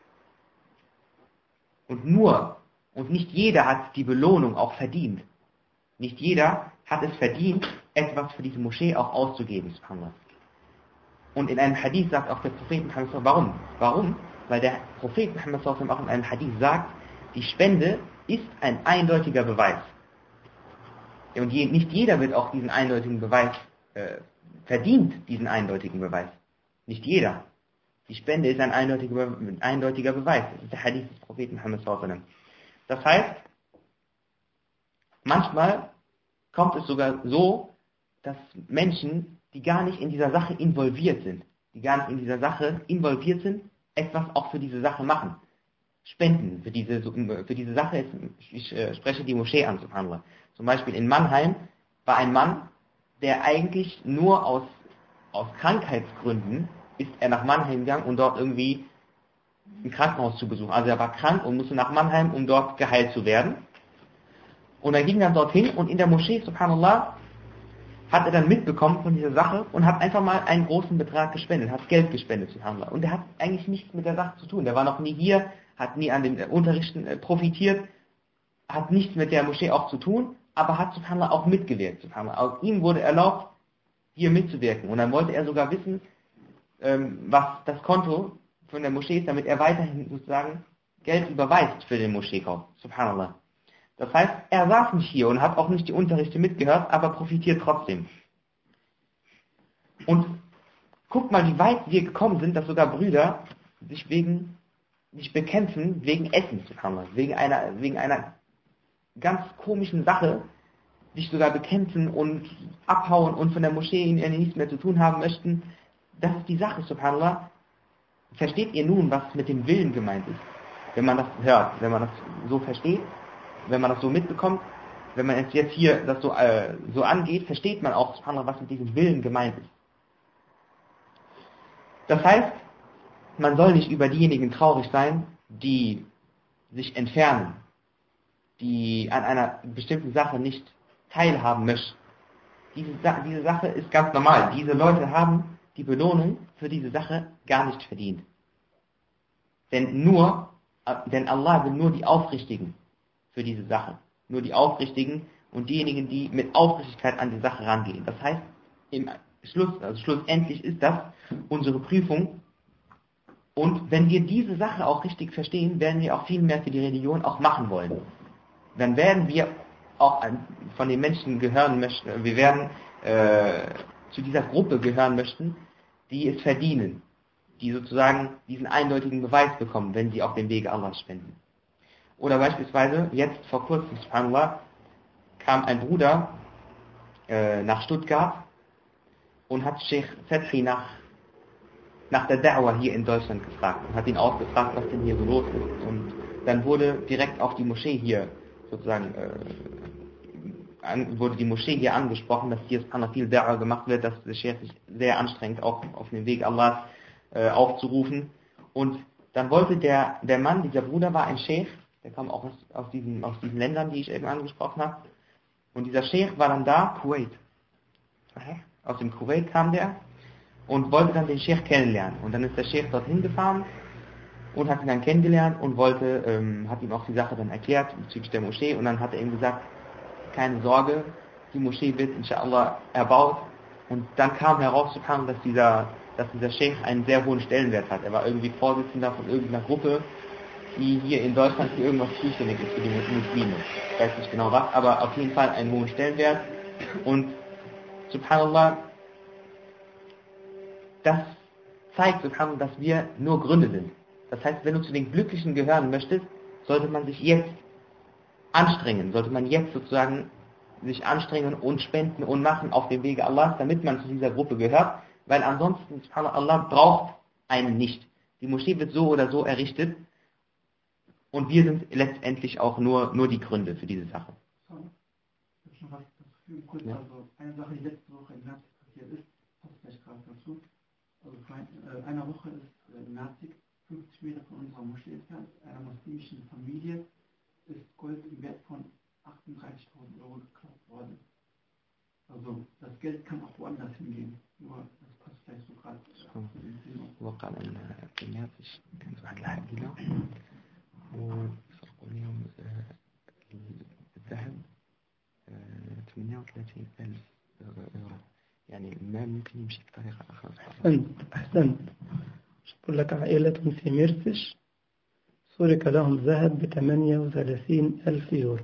Und nicht jeder hat die Belohnung auch verdient. Nicht jeder hat es verdient, etwas für diese Moschee auch auszugeben, subhanallah. Und in einem Hadith sagt auch der Prophet Muhammad, warum? Weil der Prophet Muhammad auch in einem Hadith sagt, die Spende ist ein eindeutiger Beweis. Und nicht jeder wird auch diesen eindeutigen Beweis verdient, diesen eindeutigen Beweis. Nicht jeder. Die Spende ist ein eindeutiger Beweis. Das ist der Hadith des Propheten Muhammad sallallahu alaihi wasallam. Das heißt, manchmal kommt es sogar so, dass Menschen, die gar nicht in dieser Sache involviert sind, etwas auch für diese Sache machen. Spenden für diese Sache. Ich spreche die Moschee an, subhanallah. Zum Beispiel in Mannheim war ein Mann, der eigentlich nur aus Krankheitsgründen ist er nach Mannheim gegangen, um dort irgendwie ein Krankenhaus zu besuchen. Also er war krank und musste nach Mannheim, um dort geheilt zu werden. Und er ging dann dorthin und in der Moschee, subhanallah, hat er dann mitbekommen von dieser Sache und hat einfach mal einen großen Betrag gespendet, hat Geld gespendet, subhanallah. Und er hat eigentlich nichts mit der Sache zu tun. Der war noch nie hier, hat nie an den Unterrichten profitiert, hat nichts mit der Moschee auch zu tun, aber hat, subhanallah, auch mitgewirkt, subhanallah. Auch ihm wurde erlaubt, hier mitzuwirken. Und dann wollte er sogar wissen, was das Konto von der Moschee ist, damit er weiterhin sozusagen Geld überweist für den Moscheekauf, subhanallah. Das heißt, er saß nicht hier und hat auch nicht die Unterrichte mitgehört, aber profitiert trotzdem. Und guckt mal, wie weit wir gekommen sind, dass sogar Brüder sich bekämpfen wegen Essen, subhanallah, wegen einer ganz komischen Sache, sich sogar bekämpfen und abhauen und von der Moschee nichts mehr zu tun haben möchten. Das ist die Sache, subhanallah. Versteht ihr nun, was mit dem Willen gemeint ist? Wenn man das hört, wenn man das so versteht, wenn man das so mitbekommt, wenn man jetzt hier das so angeht, versteht man auch, subhanallah, was mit diesem Willen gemeint ist. Das heißt, man soll nicht über diejenigen traurig sein, die sich entfernen, die an einer bestimmten Sache nicht teilhaben möchten. Diese Sache ist ganz normal. Diese Leute haben die Belohnung für diese Sache gar nicht verdient. Denn Allah will nur die Aufrichtigen für diese Sache. Nur die Aufrichtigen und diejenigen, die mit Aufrichtigkeit an die Sache rangehen. Das heißt, schlussendlich ist das unsere Prüfung. Und wenn wir diese Sache auch richtig verstehen, werden wir auch viel mehr für die Religion auch machen wollen. Dann werden wir auch von den Menschen gehören möchten, wir werden zu dieser Gruppe gehören möchten, die es verdienen, die sozusagen diesen eindeutigen Beweis bekommen, wenn sie auf dem Wege Allahs spenden. Oder beispielsweise, jetzt vor kurzem, subhanallah, kam ein Bruder nach Stuttgart und hat Sheikh Fethi nach der Da'wah hier in Deutschland gefragt und hat ihn ausgefragt, was denn hier so los ist. Und dann wurde direkt auch die Moschee hier sozusagen angesprochen, dass hier viel Da'wah gemacht wird, dass der Sheikh sich sehr anstrengt, auch auf den Weg Allahs aufzurufen. Und dann wollte der Mann, dieser Bruder war ein Sheikh, der kam auch aus diesen Ländern, die ich eben angesprochen habe. Und dieser Sheikh war dann da, Kuwait. Aus dem Kuwait kam der und wollte dann den Sheikh kennenlernen. Und dann ist der Sheikh dorthin gefahren und hat ihn dann kennengelernt und hat ihm auch die Sache dann erklärt bezüglich der Moschee. Und dann hat er ihm gesagt, keine Sorge, die Moschee wird inshallah erbaut. Und dann kam heraus, dass dieser Sheikh einen sehr hohen Stellenwert hat. Er war irgendwie Vorsitzender von irgendeiner Gruppe, die hier in Deutschland für irgendwas zuständig ist, für die Muslime. Ich weiß nicht genau was, aber auf jeden Fall einen hohen Stellenwert. Und subhanallah, das zeigt, subhanallah, dass wir nur Gründe sind. Das heißt, wenn du zu den Glücklichen gehören möchtest, sollte man sich jetzt anstrengen, sollte man jetzt sozusagen sich anstrengen und spenden und machen auf dem Wege Allahs, damit man zu dieser Gruppe gehört, weil ansonsten, subhanallah, Allah braucht einen nicht. Die Moschee wird so oder so errichtet und wir sind letztendlich auch nur die Gründe für diese Sache. Ich habe schon was dazu kurz, ja. Also eine Sache, die letzte Woche im März passiert ist, passt vielleicht gerade dazu. Also vor einer Woche ist in Merzig, 50 Meter von unserer Moschee entfernt, einer muslimischen Familie, ist Gold im Wert von 38.000 Euro geklaut worden. Also das Geld kann auch woanders hingehen. Nur das passt vielleicht so gerade zu dem Thema. وقع في مارس كانت واحد العائلة وسرقوا لهم الذهب 38,000 يورو. يعني ما ممكن يمشي بطريقة أخرى. أحسنت. بقول لك عائلة في مرسش سرق لهم ذهب 38,000 يورو.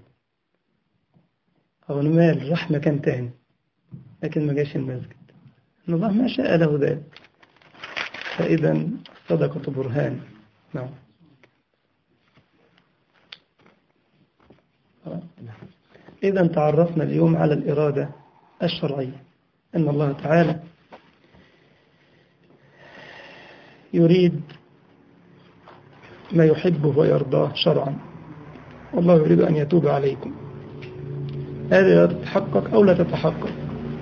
أو المال راح مكان تاني لكن ما جاش المسجد. الله ما شاء له ذلك. فإذا صدقة برهان. نعم. إذا تعرفنا اليوم على الإرادة الشرعية، أن الله تعالى يريد ما يحبه ويرضاه شرعا، والله يريد أن يتوب عليكم. هذه تتحقق أو لا تتحقق،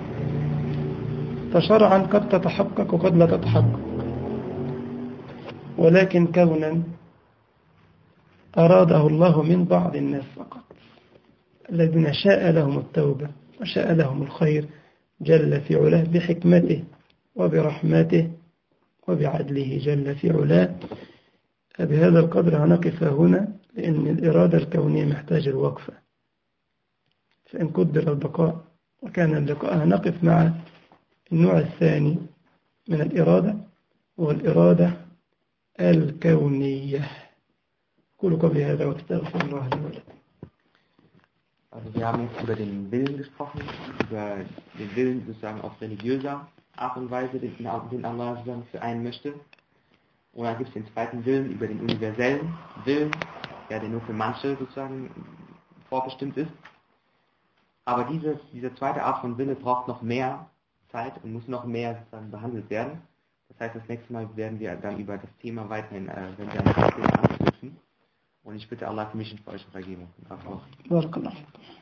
فشرعا قد تتحقق وقد لا تتحقق، ولكن كونا أراده الله من بعض الناس فقط، الذين شاء لهم التوبة وشاء لهم الخير جل في علاه بحكمته وبرحمته وبعدله جل في علاه. بهذا القدر هنقف هنا، لأن الإرادة الكونية محتاجة الوقفة، فإن قدر البقاء وكان اللقاء هنقف مع النوع الثاني من الإرادة، والإرادة الكونية. قولوا قبل هذا واستغفر الله لي ولكم. Also wir haben jetzt über den Willen gesprochen, über den Willen sozusagen auf religiöser Art und Weise, den Allah sozusagen für einen möchte. Und dann gibt es den zweiten Willen über den universellen Willen, der nur für manche sozusagen vorbestimmt ist. Aber diese zweite Art von Wille braucht noch mehr Zeit und muss noch mehr sozusagen behandelt werden. Das heißt, das nächste Mal werden wir dann über das Thema weiterhin, wenn wir an das Thema anknüpfen. Und ich bitte Allah für mich und für euch Vergebung. Barakallahu.